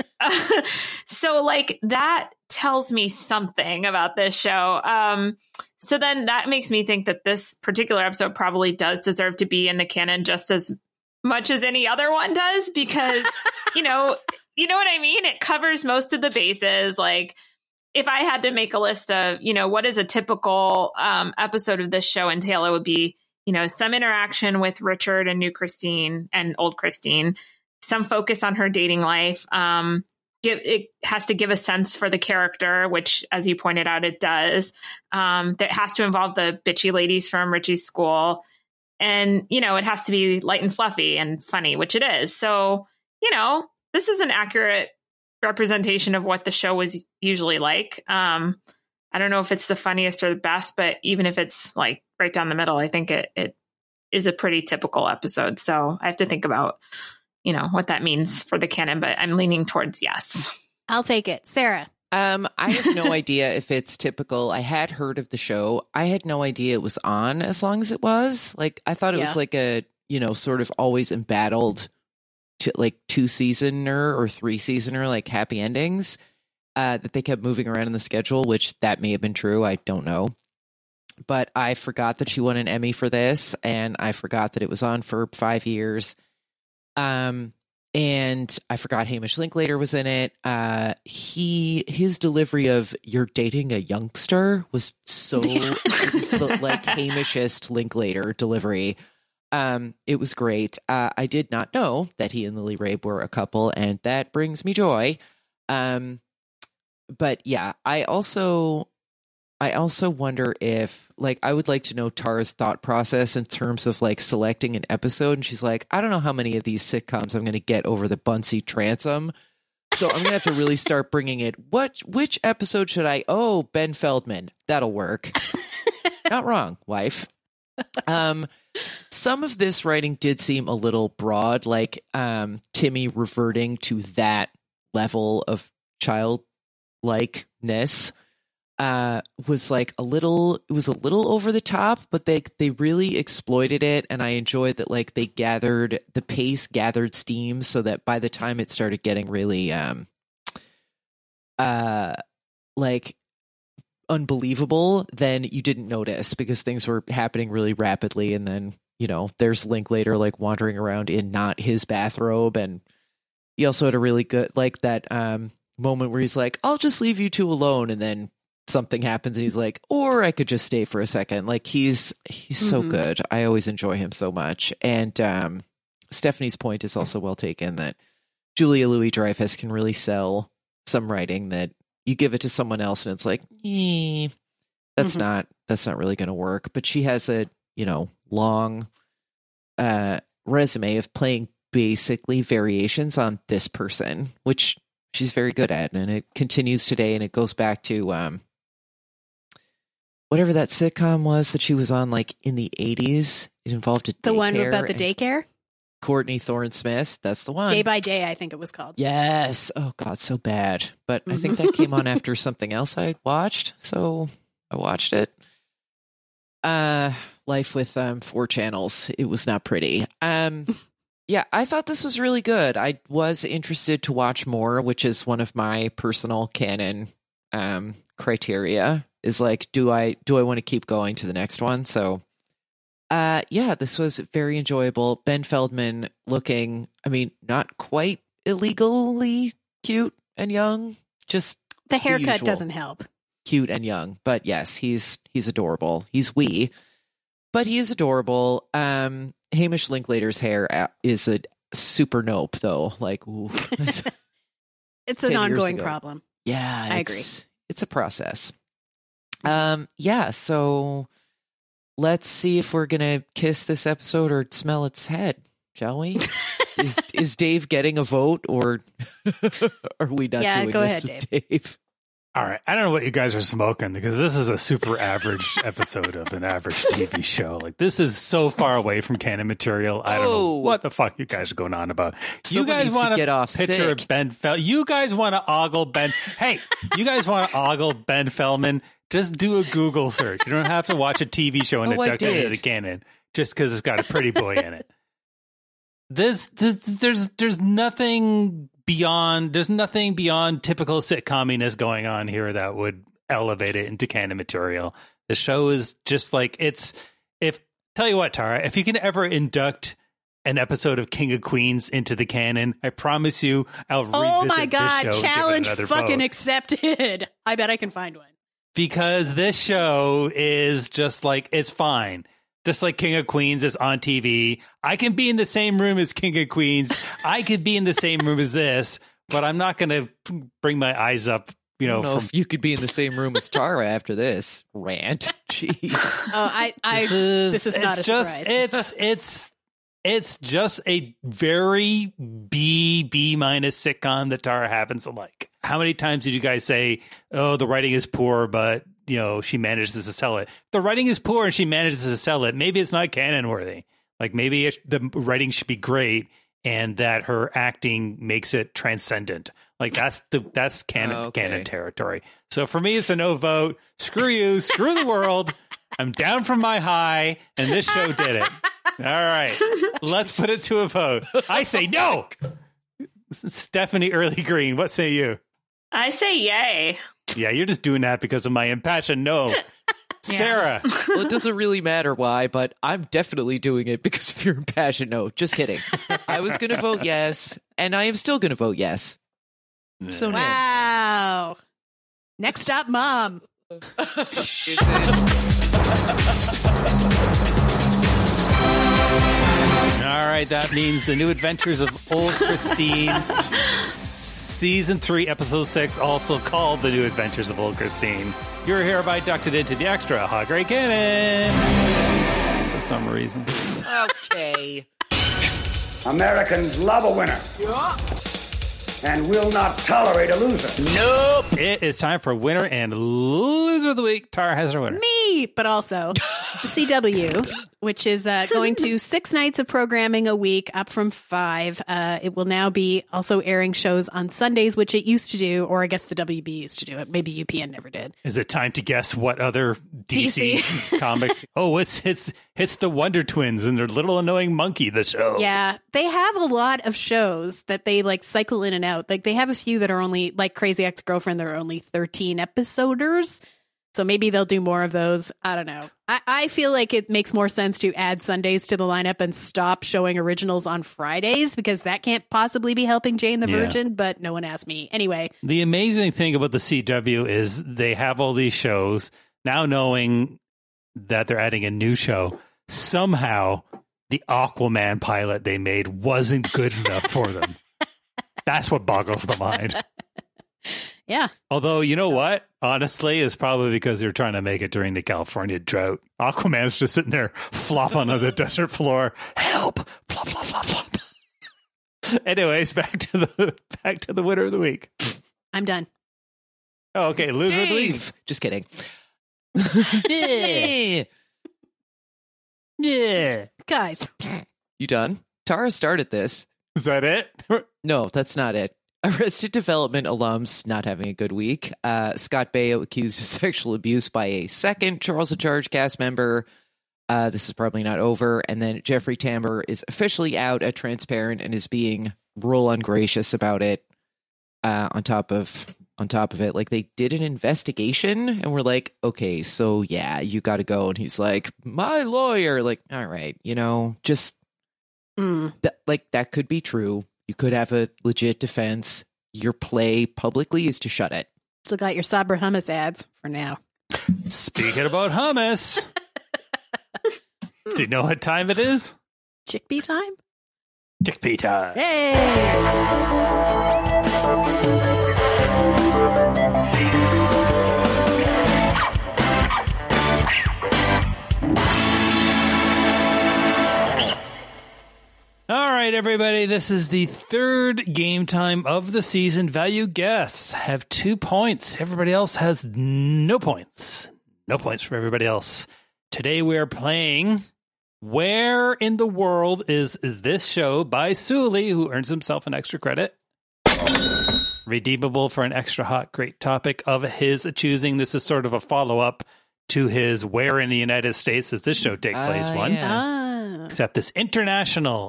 like that tells me something about this show. So then that makes me think that this particular episode probably does deserve to be in the canon just as much as any other one does, because, you know what I mean? It covers most of the bases. Like if I had to make a list of, what is a typical episode of this show entail, it would be, some interaction with Richard and New Christine and Old Christine, some focus on her dating life, it has to give a sense for the character, which, as you pointed out, it does. That has to involve the bitchy ladies from Richie's school. And, you know, it has to be light and fluffy and funny, which it is. So, you know, this is an accurate representation of what the show was usually like. I don't know if it's the funniest or the best, but even if it's like right down the middle, I think it is a pretty typical episode. So I have to think about, you know, what that means for the canon, but I'm leaning towards yes. I'll take it. Sarah. I have no idea if it's typical. I had heard of the show. I had no idea it was on as long as it was. Like, I thought it was like a, you know, sort of always embattled to like 2-seasoner or 3-seasoner, like happy endings that they kept moving around in the schedule, which that may have been true. I don't know. But I forgot that she won an Emmy for this, and I forgot that it was on for 5 years. And I forgot Hamish Linklater was in it. His delivery of "you're dating a youngster" was so it was the like Hamishest Linklater delivery. It was great. I did not know that he and Lily Rabe were a couple, and that brings me joy. But yeah, I also wonder if, like, I would like to know Tara's thought process in terms of like selecting an episode. And she's like, I don't know how many of these sitcoms I'm going to get over the Bunsey transom. So I'm going to have to really start bringing it. Which episode should I? Oh, Ben Feldman. That'll work. Not wrong, wife. Some of this writing did seem a little broad, like Timmy reverting to that level of childlikeness. Was like it was a little over the top, but they really exploited it, and I enjoyed that. Like, the pace gathered steam, so that by the time it started getting really like unbelievable, then you didn't notice because things were happening really rapidly. And then, you know, there's Linklater like wandering around in not his bathrobe, and he also had a really good like that moment where he's like, I'll just leave you two alone, and then something happens and he's like, or I could just stay for a second. Like, he's so good. I always enjoy him so much. And Stephanie's point is also well taken, that Julia Louis-Dreyfus can really sell some writing that you give it to someone else and it's like, that's not really going to work. But she has a, you know, long resume of playing basically variations on this person, which she's very good at, and it continues today. And it goes back to whatever that sitcom was that she was on, like in the 80s. It involved the one about the daycare. Courtney Thorne-Smith. That's the one. Day by Day, I think it was called. Yes. Oh God, so bad. But I think that came on after something else I watched, so I watched it. Life with 4 channels. It was not pretty. Yeah, I thought this was really good. I was interested to watch more, which is one of my personal canon criteria. Is like, do I want to keep going to the next one? So, yeah, this was very enjoyable. Ben Feldman looking, I mean, not quite illegally cute and young. Just the haircut doesn't help. Cute and young, but yes, he's adorable. He's wee, but he is adorable. Hamish Linklater's hair is a super nope, though. Like, ooh, it's an ongoing problem. Yeah, I agree. It's a process. Yeah. So let's see if we're gonna kiss this episode or smell its head, shall we? Is Dave getting a vote, or are we not doing go this ahead, with Dave? All right. I don't know what you guys are smoking, because this is a super average episode of an average TV show. Like, this is so far away from canon material. I don't know what the fuck you guys are going on about. You guys want to get off picture of Ben Feldman. You guys want to ogle Ben. Hey, you guys want to ogle Ben Feldman? Just do a Google search. You don't have to watch a TV show and induct it into the canon just because it's got a pretty boy in it. There's nothing beyond typical sitcominess going on here that would elevate it into canon material. The show is just like, tell you what, Tara, if you can ever induct an episode of King of Queens into the canon, I promise you I'll revisit this show. Oh my God, challenge fucking vote. Accepted. I bet I can find one. Because this show is just like, it's fine. Just like King of Queens is on TV. I can be in the same room as King of Queens. I could be in the same room as this. but I'm not going to bring my eyes up. You know, I don't know if you could be in the same room as Tara after this rant. Jeez. Oh, this is not a surprise. It's just a very B minus sitcom that Tara happens to like. How many times did you guys say, "Oh, the writing is poor, but you know she manages to sell it"? The writing is poor and she manages to sell it. Maybe it's not canon worthy. Like maybe the writing should be great, and that her acting makes it transcendent. Like that's canon territory. So for me, it's a no vote. Screw you. Screw the world. I'm down from my high, and this show did it. All right, let's put it to a vote. I say no. Stephanie Early Green, what say you? I say yay. Yeah, you're just doing that because of my impassioned no. Sarah. Well, it doesn't really matter why, but I'm definitely doing it because of your impassioned no. Just kidding. I was going to vote yes, and I am still going to vote yes. So wow. Next up, Mom. Is it? All right, that means The New Adventures of Old Christine, Season 3, Episode 6, also called The New Adventures of Old Christine. You're hereby inducted into the extra Hot Grade Canon for some reason. Okay. Americans love a winner. Yeah. And will not tolerate a loser. Nope. It is time for Winner and Loser of the Week. Tara has her winner. Me, but also the CW, which is going to 6 nights of programming a week, up from 5. It will now be also airing shows on Sundays, which it used to do, or I guess the WB used to do it. Maybe UPN never did. Is it time to guess what other DC. comics? Oh, it's the Wonder Twins and their little annoying monkey, the show. Yeah, they have a lot of shows that they like cycle in and out. Like they have a few that are only like Crazy Ex-Girlfriend. There are only 13 episoders. So maybe they'll do more of those. I don't know. I feel like it makes more sense to add Sundays to the lineup and stop showing originals on Fridays because that can't possibly be helping Jane the Virgin, but no one asked me. Anyway. The amazing thing about the CW is they have all these shows. Now knowing that they're adding a new show, somehow the Aquaman pilot they made wasn't good enough for them. That's what boggles the mind. Yeah. Although, you know what? Honestly, it's probably because they're trying to make it during the California drought. Aquaman's just sitting there flopping on the desert floor. Help! Flop, flop, flop, flop. Anyways, back to the winner of the week. I'm done. Oh, okay. Loser of the week. Just kidding. Yeah. Guys. You done? Tara started this. Is that it? No, that's not it. Arrested Development alums not having a good week. Scott Baio accused of sexual abuse by a second Charles in Charge cast member. This is probably not over. And then Jeffrey Tambor is officially out at Transparent and is being real ungracious about it. On top of it, like they did an investigation and we're like, okay, so yeah, you got to go. And he's like, my lawyer, like, all right, just that could be true. You could have a legit defense. Your play publicly is to shut it. Still got your Sabra hummus ads for now. Speaking about hummus, do you know what time it is? Chickpea time? Chickpea time. Hey! All right, everybody, this is the third game time of the season. Value guests have 2 points. Everybody else has no points. No points for everybody else. Today we are playing Where in the World is This Show by Sully, who earns himself an extra credit. Redeemable for an extra hot, great topic of his choosing. This is sort of a follow-up to his Where in the United States Does This Show Take Place one. Yeah. Except this international.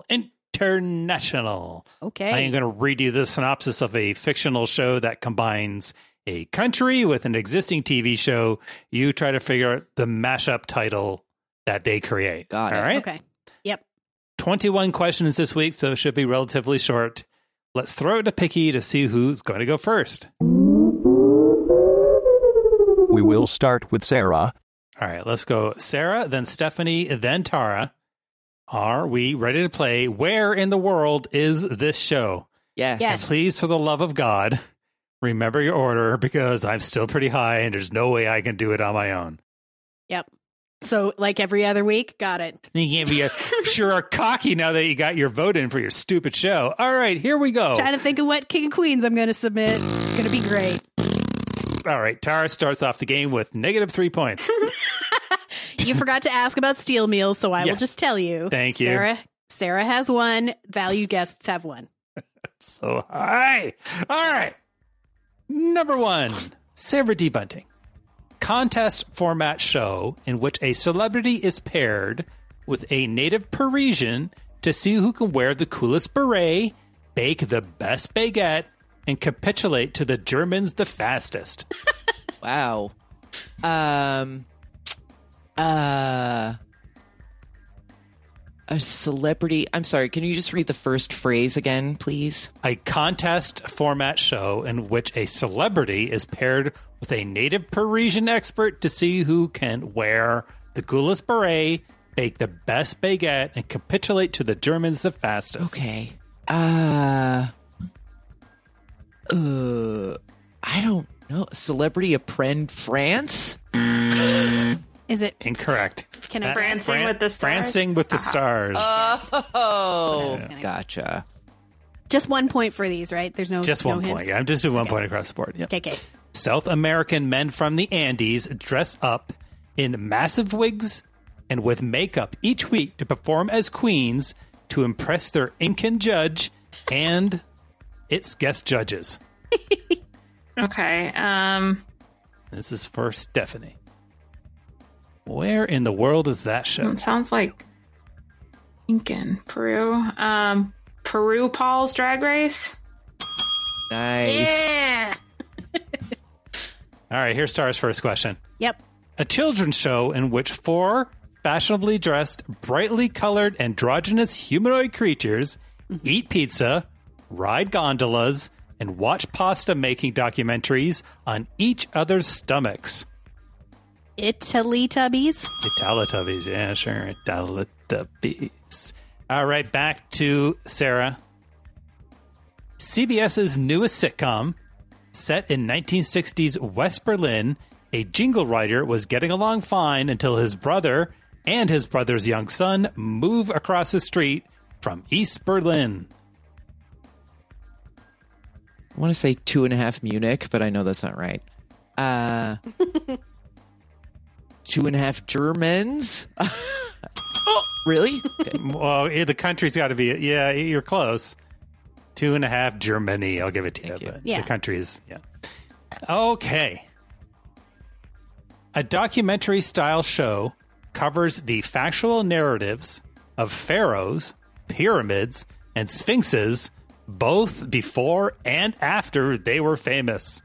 Okay. I am going to read you the synopsis of a fictional show that combines a country with an existing TV show. You try to figure out the mashup title that they create. Got it. All right? Okay. Yep. 21 questions this week, so it should be relatively short. Let's throw it to Picky to see who's going to go first. We will start with Sarah. All right, let's go Sarah, then Stephanie, then Tara. Are we ready to play Where in the World is This Show? Yes. And please, for the love of God, remember your order because I'm still pretty high and there's no way I can do it on my own. Yep. So, like every other week, got it. You can't be sure cocky now that you got your vote in for your stupid show. All right, here we go. Trying to think of what King of Queens I'm going to submit. It's going to be great. All right, Tara starts off the game with -3 points. You forgot to ask about Steel Meals, so I will just tell you. Thank you. Sarah has 1. Valued guests have 1. So high. All right. Number 1, Sarah D. Bunting. Contest format show in which a celebrity is paired with a native Parisian to see who can wear the coolest beret, bake the best baguette, and capitulate to the Germans the fastest. Wow. A celebrity. I'm sorry. Can you just read the first phrase again, please? A contest format show in which a celebrity is paired with a native Parisian expert to see who can wear the coolest beret, bake the best baguette, and capitulate to the Germans the fastest. Okay. I don't know. Celebrity Apprend France? Is it incorrect? Can I Prancing with the Stars? Prancing with the Stars. Oh, gotcha. Just 1 point for these, right? There's no just 1 point. Hints? Yeah, I'm just doing 1 point across the board. Yep. Okay. South American men from the Andes dress up in massive wigs and with makeup each week to perform as queens to impress their Incan judge and its guest judges. Okay. This is for Stephanie. Where in the world is that show? It sounds like Incan, Peru. Peru Paul's Drag Race. Nice. Yeah. All right, here's Tara's first question. Yep. A children's show in which 4 fashionably dressed, brightly colored, androgynous humanoid creatures eat pizza, ride gondolas, and watch pasta making documentaries on each other's stomachs. Italutubbies? Italutubbies, yeah, sure. Italutubbies. All right, back to Sarah. CBS's newest sitcom, set in 1960s West Berlin, a jingle writer was getting along fine until his brother and his brother's young son move across the street from East Berlin. I want to say 2.5 Munich, but I know that's not right. 2.5 Germans? Oh, really? Okay. Well, the country's got to be, yeah, you're close. 2.5 Germany, I'll give it to you. But yeah. The country is, yeah. Okay. A documentary-style show covers the factual narratives of pharaohs, pyramids, and sphinxes, both before and after they were famous.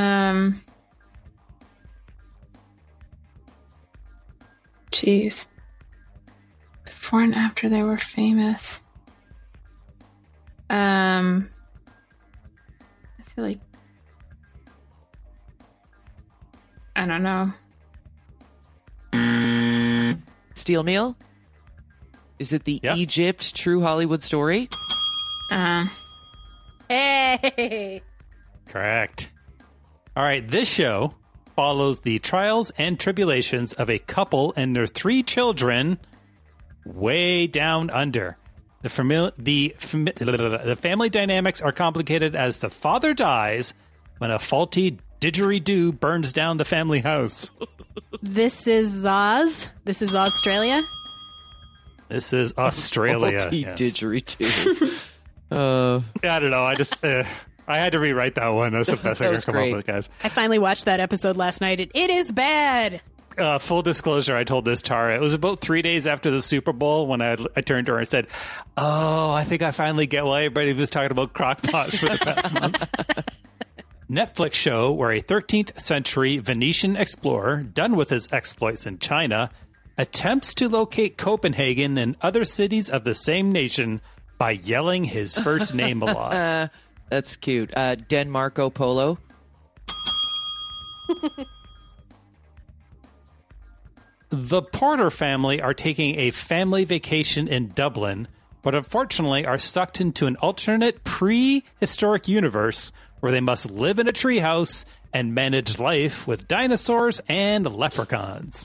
Jeez. Before and after they were famous. I feel like I don't know. Steel Meal? Is it the Egypt True Hollywood Story? Hey! Correct. All right, this show follows the trials and tribulations of a couple and their 3 children way down under. The family dynamics are complicated as the father dies when a faulty didgeridoo burns down the family house. This is Oz. This is Australia. This is Australia. Faulty didgeridoo. I don't know. I just I had to rewrite that one. That's the best I could come up with, guys. I finally watched that episode last night. It is bad. Full disclosure, I told this Tara. It was about 3 days after the Super Bowl when I turned to her and said, "Oh, I think I finally get why everybody was talking about crockpots for the past month." Netflix show where a 13th century Venetian explorer, done with his exploits in China, attempts to locate Copenhagen and other cities of the same nation by yelling his first name a lot. That's cute. Den Marco Polo. The Porter family are taking a family vacation in Dublin but unfortunately are sucked into an alternate prehistoric universe where they must live in a treehouse and manage life with dinosaurs and leprechauns.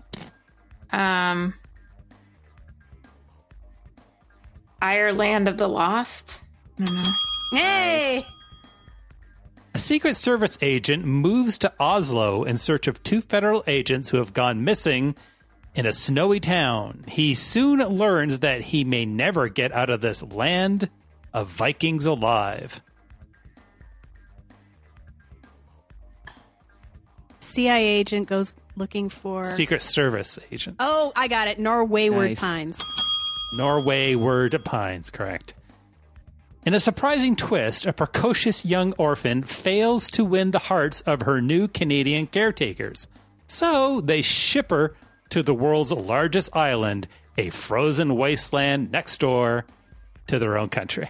Ireland of the Lost? I don't know. Hey! A Secret Service agent moves to Oslo in search of 2 federal agents who have gone missing in a snowy town. He soon learns that he may never get out of this land of Vikings alive. CIA agent goes looking for... Secret Service agent. Oh, I got it. Norwayward Pines. Norwayward Pines, correct. In a surprising twist, a precocious young orphan fails to win the hearts of her new Canadian caretakers. So they ship her to the world's largest island, a frozen wasteland next door to their own country.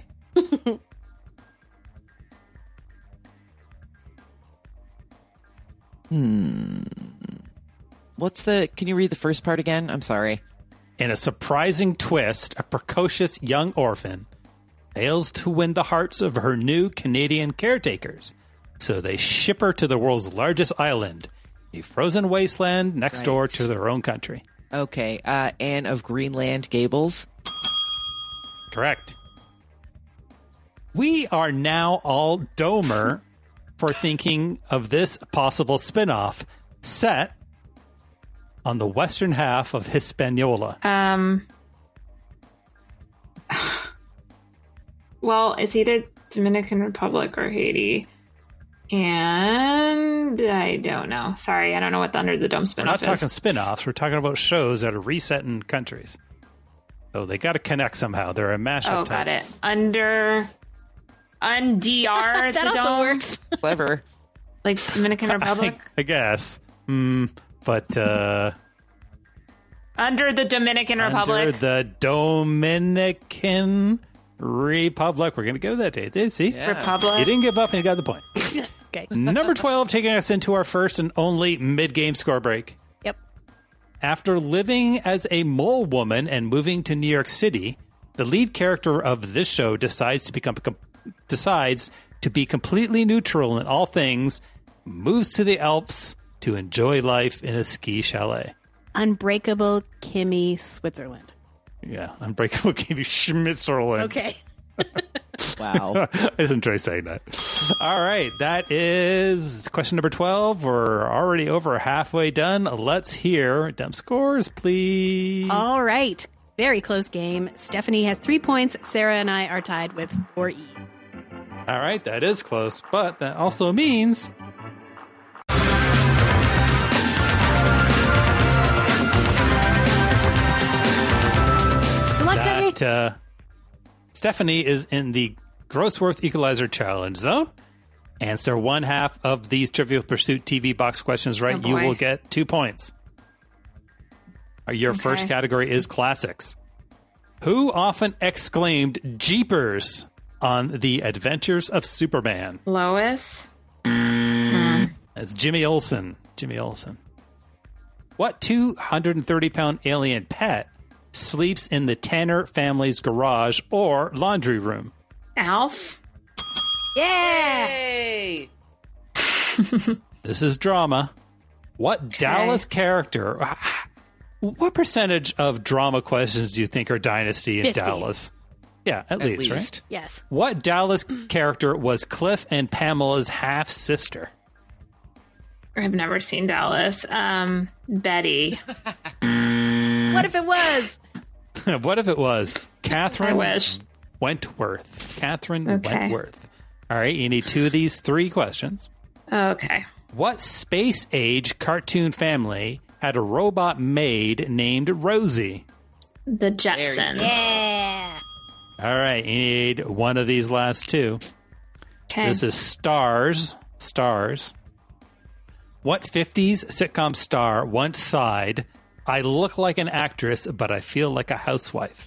Can you read the first part again? I'm sorry. In a surprising twist, a precocious young orphan fails to win the hearts of her new Canadian caretakers. So they ship her to the world's largest island, a frozen wasteland next door to their own country. Okay. Anne of Greenland Gables. Correct. We are now all Domer for thinking of this possible spin-off set on the western half of Hispaniola. Well, it's either Dominican Republic or Haiti. And I don't know. Sorry, I don't know what the Under the Dome spinoff is. We're not talking spin-offs. We're talking about shows that are reset in countries. So they got to connect somehow. They're a mashup. Oh, got it. Undr that also Dome. Works. Clever. Like Dominican Republic? I guess. But under the Dominican Republic. Under the Dominican Republic. We're going to go that day. See? Yeah. Republic. You didn't give up and you got the point. Okay. Number 12, taking us into our first and only mid-game score break. Yep. After living as a mole woman and moving to New York City, the lead character of this show decides to be completely neutral in all things, moves to the Alps to enjoy life in a ski chalet. Unbreakable Kimmy, Switzerland. Yeah, Unbreakable Kimmy Schmitzerland. Okay. Wow. I just enjoy saying that. All right, that is question number 12. We're already over halfway done. Let's hear dumb scores, please. All right. Very close game. Stephanie has 3 points. Sarah and I are tied with 4 each. All right, that is close, but that also means that Stephanie is in the Grossworth Equalizer Challenge zone. Answer one half of these Trivial Pursuit TV box questions right, you will get 2 points. Your first category is classics. Who often exclaimed "Jeepers" on The Adventures of Superman? Lois. That's Jimmy Olsen. Jimmy Olsen. What 230-pound alien pet sleeps in the Tanner family's garage or laundry room? Alf. Yeah! Yay! This is drama. What Dallas character... What percentage of drama questions do you think are Dynasty in 50. Dallas? Yeah, at least, right? Yes. What Dallas character was Cliff and Pamela's half-sister? I've never seen Dallas. Betty. What if it was? What if it was? Catherine I wish. Wentworth. Catherine Wentworth. All right, you need 2 of these 3 questions. Okay. What space-age cartoon family had a robot maid named Rosie? The Jetsons. Yeah. All right, you need 1 of these last 2. Okay. This is Stars. Stars. What 50s sitcom star once sighed, "I look like an actress, but I feel like a housewife"?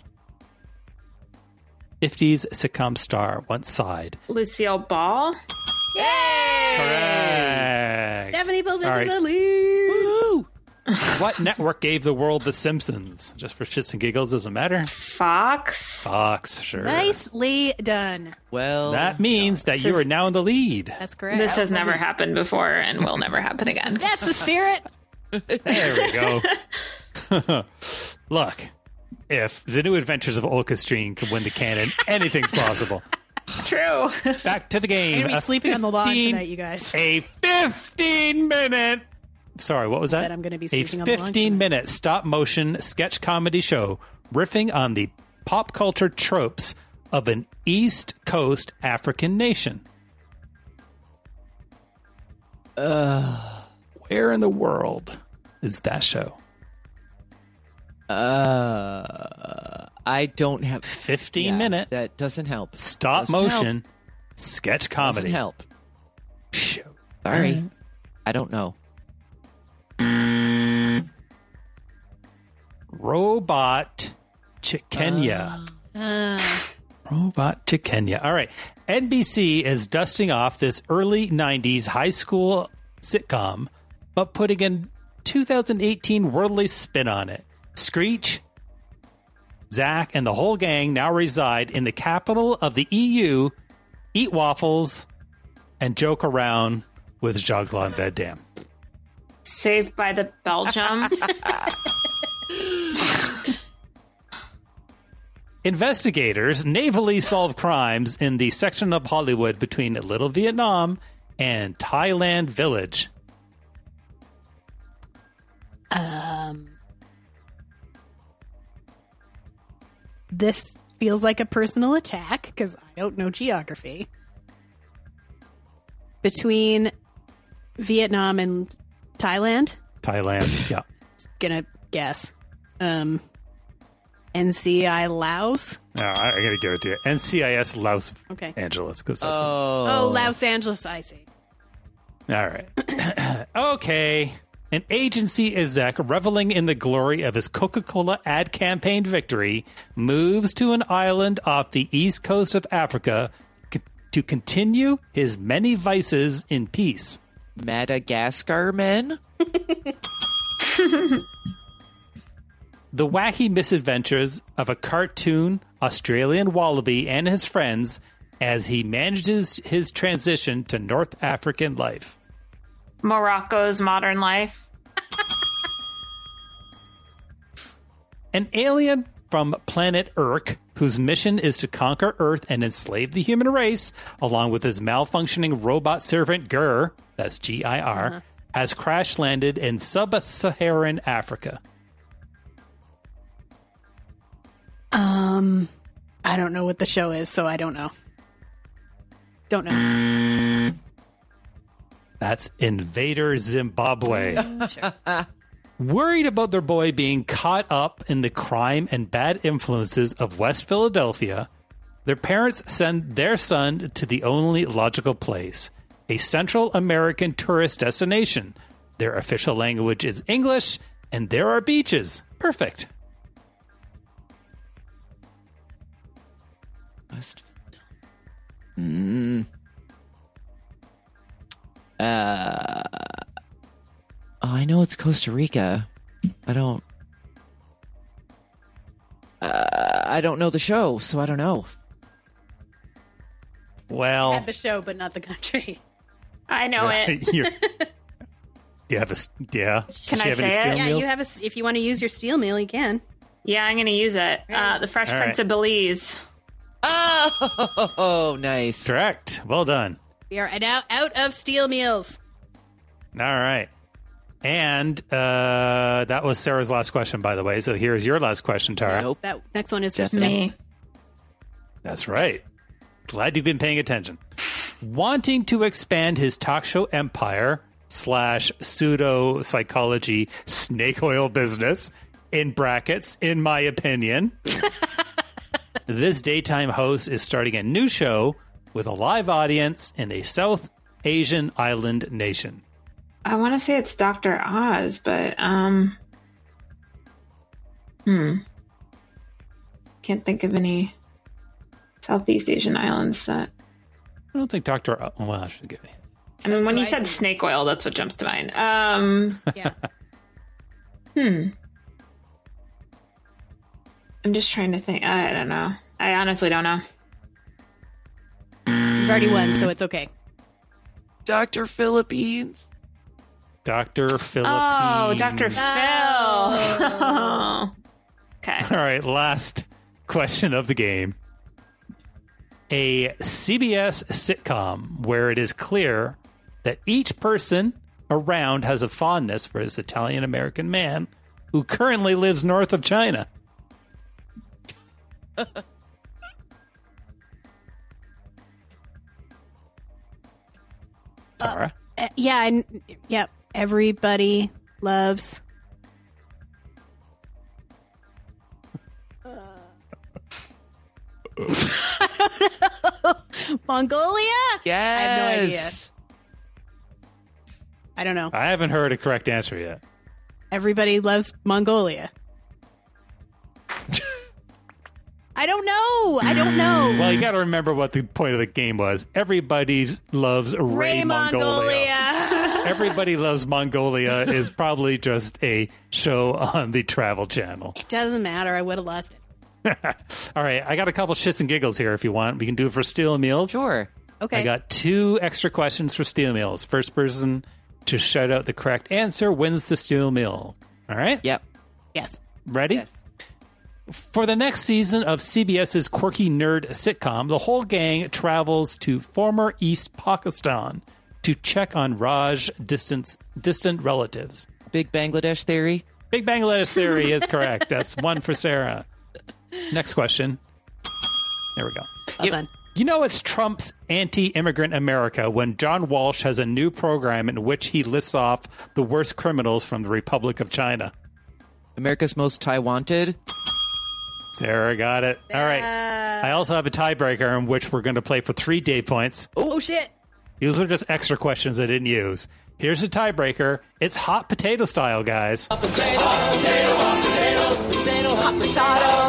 50s sitcom star once sighed. Lucille Ball. Yay! Correct. Stephanie pulls into All right. the lead. Woo! What network gave the world The Simpsons? Just for shits and giggles, doesn't matter. Fox. Fox, sure. Nicely done. Well, that means that you are now in the lead. That's correct. This has never happened before and will never happen again. That's the spirit. There we go. Look, if the New Adventures of Olcastrine can win the canon, anything's possible. True. Back to the game. I'm going to be sleeping on the lawn tonight, you guys. A 15-minute... Sorry, what was that? I'm going to be sleeping on the lawn. 15-minute stop-motion sketch comedy show riffing on the pop culture tropes of an East Coast African nation. Where in the world is that show? I don't have 15-minute. That doesn't help. Stop motion sketch comedy. Doesn't help. Show. Sorry, I don't know. Robot Chickenya. Robot Chickenya. All right. NBC is dusting off this early 90s high school sitcom, but putting a 2018 worldly spin on it. Screech, Zach, and the whole gang now reside in the capital of the EU, eat waffles, and joke around with Jean-Claude Van Damme. Saved by the Belgium. Investigators navally solve crimes in the section of Hollywood between Little Vietnam and Thailand Village. This feels like a personal attack because I don't know geography. Between Vietnam and Thailand? Thailand, yeah. Gonna guess. NCI Laos? No, I gotta give it to you. NCIS Los Angeles. Los Angeles, I see. All right. Okay. An agency exec reveling in the glory of his Coca-Cola ad campaign victory moves to an island off the east coast of Africa to continue his many vices in peace. Madagascar men? The wacky misadventures of a cartoon Australian wallaby and his friends as he manages his transition to North African life. Morocco's Modern Life. An alien from planet Urk, whose mission is to conquer Earth and enslave the human race, along with his malfunctioning robot servant Gur, that's G-I-R, has crash-landed in sub-Saharan Africa. I don't know what the show is, so I don't know. Don't know. That's Invader Zimbabwe. Sure. Worried about their boy being caught up in the crime and bad influences of West Philadelphia, their parents send their son to the only logical place, a Central American tourist destination. Their official language is English, and there are beaches. Perfect. West Philadelphia. I know it's Costa Rica. I don't know the show, so I don't know. Well, I had the show, but not the country. I know it. Do you have a? Yeah. Can I say it? Yeah, you have a. If you want to use your steel meal, you can. Yeah, I'm going to use it. The Fresh Prince of Belize. Oh, nice. Correct. Well done. We are out of steel meals. All right. And that was Sarah's last question, by the way. So here's your last question, Tara. Nope. That next one is for me. That's right. Glad you've been paying attention. Wanting to expand his talk show empire / pseudo psychology snake oil business, in brackets, in my opinion, this daytime host is starting a new show with a live audience in a South Asian island nation. I want to say it's Dr. Oz, but can't think of any Southeast Asian islands that. I don't think Dr. Well, I should give it. I mean, when you said snake oil, that's what jumps to mind. Yeah. I'm just trying to think. I don't know. I honestly don't know. You've already won, so it's okay. Dr. Philippines. Dr. Philippines. Oh, Dr. Phil. Okay. All right, last question of the game. A CBS sitcom where it is clear that each person around has a fondness for this Italian-American man who currently lives north of China. Tara? Yep. Everybody loves. I don't know. Mongolia? Yes. I have no idea. I don't know. I haven't heard a correct answer yet. Everybody loves Mongolia. I don't know. Well, you got to remember what the point of the game was. Everybody loves Ray Mongolia. Everybody loves Mongolia is probably just a show on the Travel Channel. It doesn't matter. I would have lost it. All right. I got a couple shits and giggles here if you want. We can do it for Steel Meals. Sure. Okay. I got 2 extra questions for Steel Meals. First person to shout out the correct answer wins the Steel Meal. All right? Yep. Yes. Ready? Yes. For the next season of CBS's quirky nerd sitcom, the whole gang travels to former East Pakistan to check on Raj's distant relatives. Big Bangladesh Theory? Big Bangladesh Theory is correct. That's 1 for Sarah. Next question. There we go. Well done. You know it's Trump's anti-immigrant America when John Walsh has a new program in which he lists off the worst criminals from the Republic of China. America's Most Wanted? Sarah got it. All right. I also have a tiebreaker in which we're going to play for 3 Dave points. Oh, shit. These are just extra questions I didn't use. Here's the tiebreaker. It's hot potato style, guys. Hot potato, hot potato, hot potato, potato, hot potato,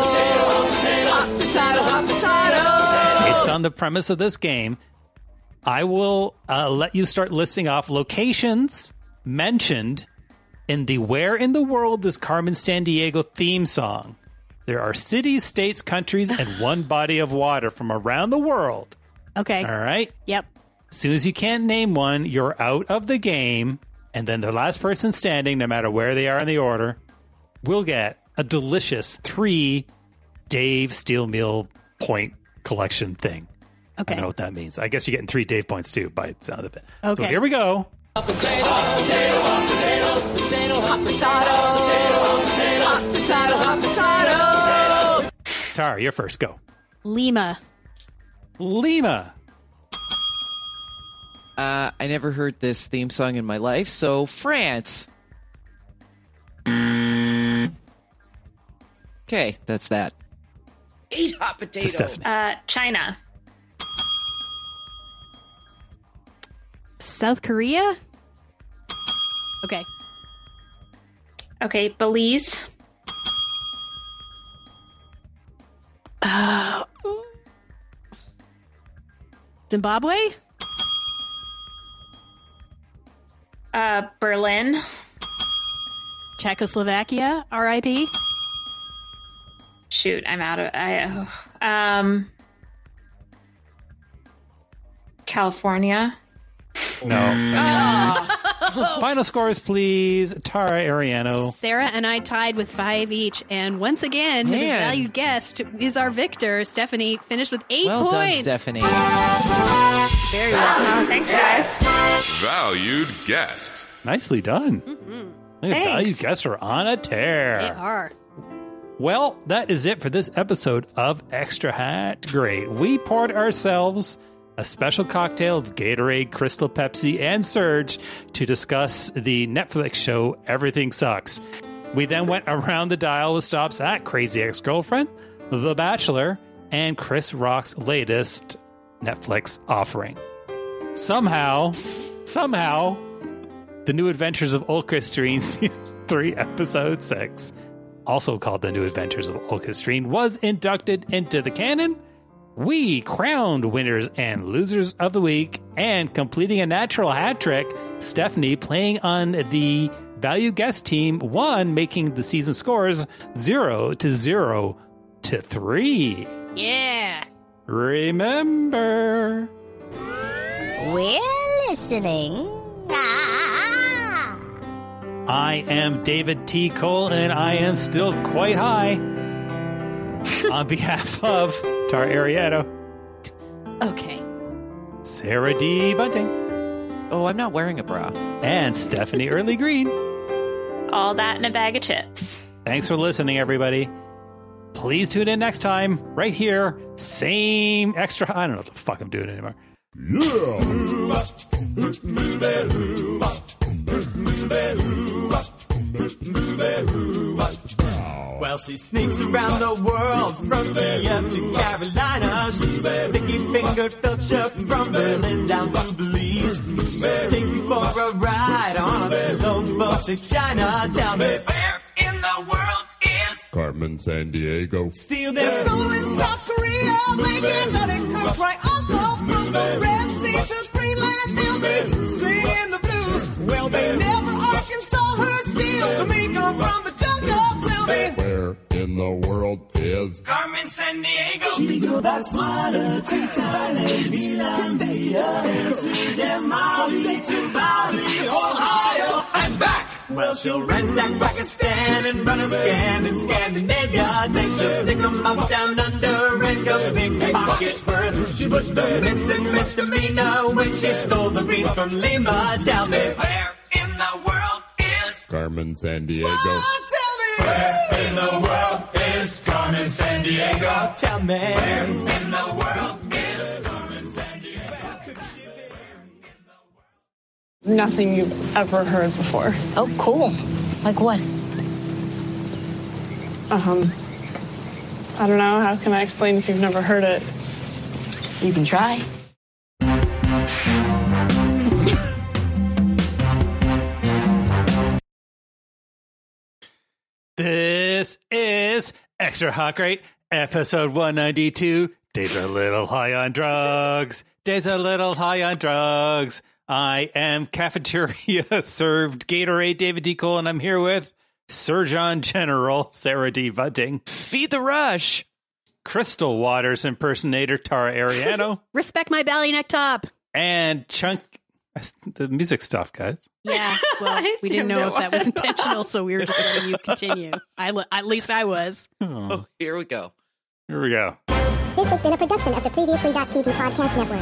hot potato, hot potato. Based on the premise of this game, I will let you start listing off locations mentioned in the Where in the World is Carmen Sandiego theme song. There are cities, states, countries, and one body of water from around the world. Okay. All right? Yep. As soon as you can't name one, you're out of the game. And then the last person standing, no matter where they are in the order, will get a delicious 3 Dave Steel Meal point collection thing. Okay. I don't know what that means. I guess you're getting 3 Dave points, too, by the sound of it. Okay. So here we go. Hot potato, hot potato, hot potato, potato, hot potato, hot potato, hot potato. Tara, you're first. Go. Lima. I never heard this theme song in my life, so France. Okay, that's that. 8 hot potatoes. China. South Korea? Okay, Belize. Zimbabwe? Berlin. Czechoslovakia, RIP. Shoot, I'm out of California. No. Final scores, please. Tara Ariano. Sarah and I tied with 5 each. And once again, the valued guest is our victor. Stephanie finished with 8 well points. Well done, Stephanie. Very well. Thanks, guys. Valued guest. Nicely done. Look at valued guests are on a tear. They are. Well, that is it for this episode of Extra Hot Great. We poured ourselves a special cocktail of Gatorade, Crystal Pepsi, and Surge to discuss the Netflix show Everything Sucks. We then went around the dial with stops at Crazy Ex-Girlfriend, The Bachelor, and Chris Rock's latest Netflix offering. Somehow, The New Adventures of Old Christine Season 3, Episode 6, also called The New Adventures of Old Christine, was inducted into the canon. We crowned winners and losers of the week, and completing a natural hat trick, Stephanie playing on the Value Guest Team won, making the season scores 0-0-3. Yeah. Remember, we're listening. I am David T. Cole, and I am still quite high. On behalf of Tara Ariano. Okay. Sarah D. Bunting. Oh, I'm not wearing a bra. And Stephanie Early Green. All that in a bag of chips. Thanks for listening, everybody. Please tune in next time, right here. Same extra. I don't know what the fuck I'm doing anymore. Well, she sneaks around the world from India to Carolina. She's a sticky-fingered filcher from Berlin down to Belize. She'll take you for a ride on a slow boat to China. Tell me, where in the world is Carmen Sandiego? Steal their soul in South Korea, making money cook right on from the Red Sea to Greenland. They'll be singing the blues. Well, they never Arkansas her steal. The meat come from the jungle. Tell me, where in the world is Carmen Sandiego? She go back smarter to Thailand, Finlandia, to Denmark, to Bali, Ohio. I'm back. Well, she'll ransack Pakistan and run a scan in Scandinavia. Then she'll stick 'em up down under and go big pocket worth. She was the missing misdemeanor when she stole the beans from Lima. Tell me, where in the world is Carmen Sandiego? Oh, tell me, where in the world is Carmen Sandiego? Tell me, where in the world is Carmen Sandiego? Nothing you've ever heard before. Oh, cool. Like what? I don't know. How can I explain if you've never heard it? You can try. This is Extra Hot Crate, episode 192. Dave's a little high on drugs. Dave's a little high on drugs. I am cafeteria served Gatorade David D. Cole, and I'm here with Surgeon General Sarah D. Bunting. Feed the rush. Crystal Waters impersonator Tara Ariano. Respect my belly neck top. And Chunk, the music stuff, guys. Yeah, well, we didn't know if that was intentional, so we were just letting you continue. At least I was. Oh, here we go. Here we go. This has been a production of the Previously.tv podcast network.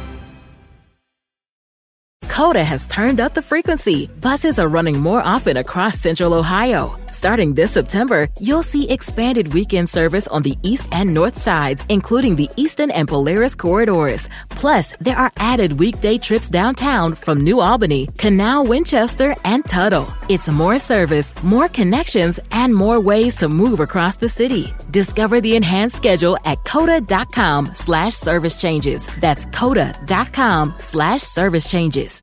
Coda has turned up the frequency. Buses are running more often across Central Ohio. Starting this September, you'll see expanded weekend service on the east and north sides, including the Eastern and Polaris corridors. Plus, there are added weekday trips downtown from New Albany, Canal, Winchester, and Tuttle. It's more service, more connections, and more ways to move across the city. Discover the enhanced schedule at coda.com/service changes. That's coda.com/service changes.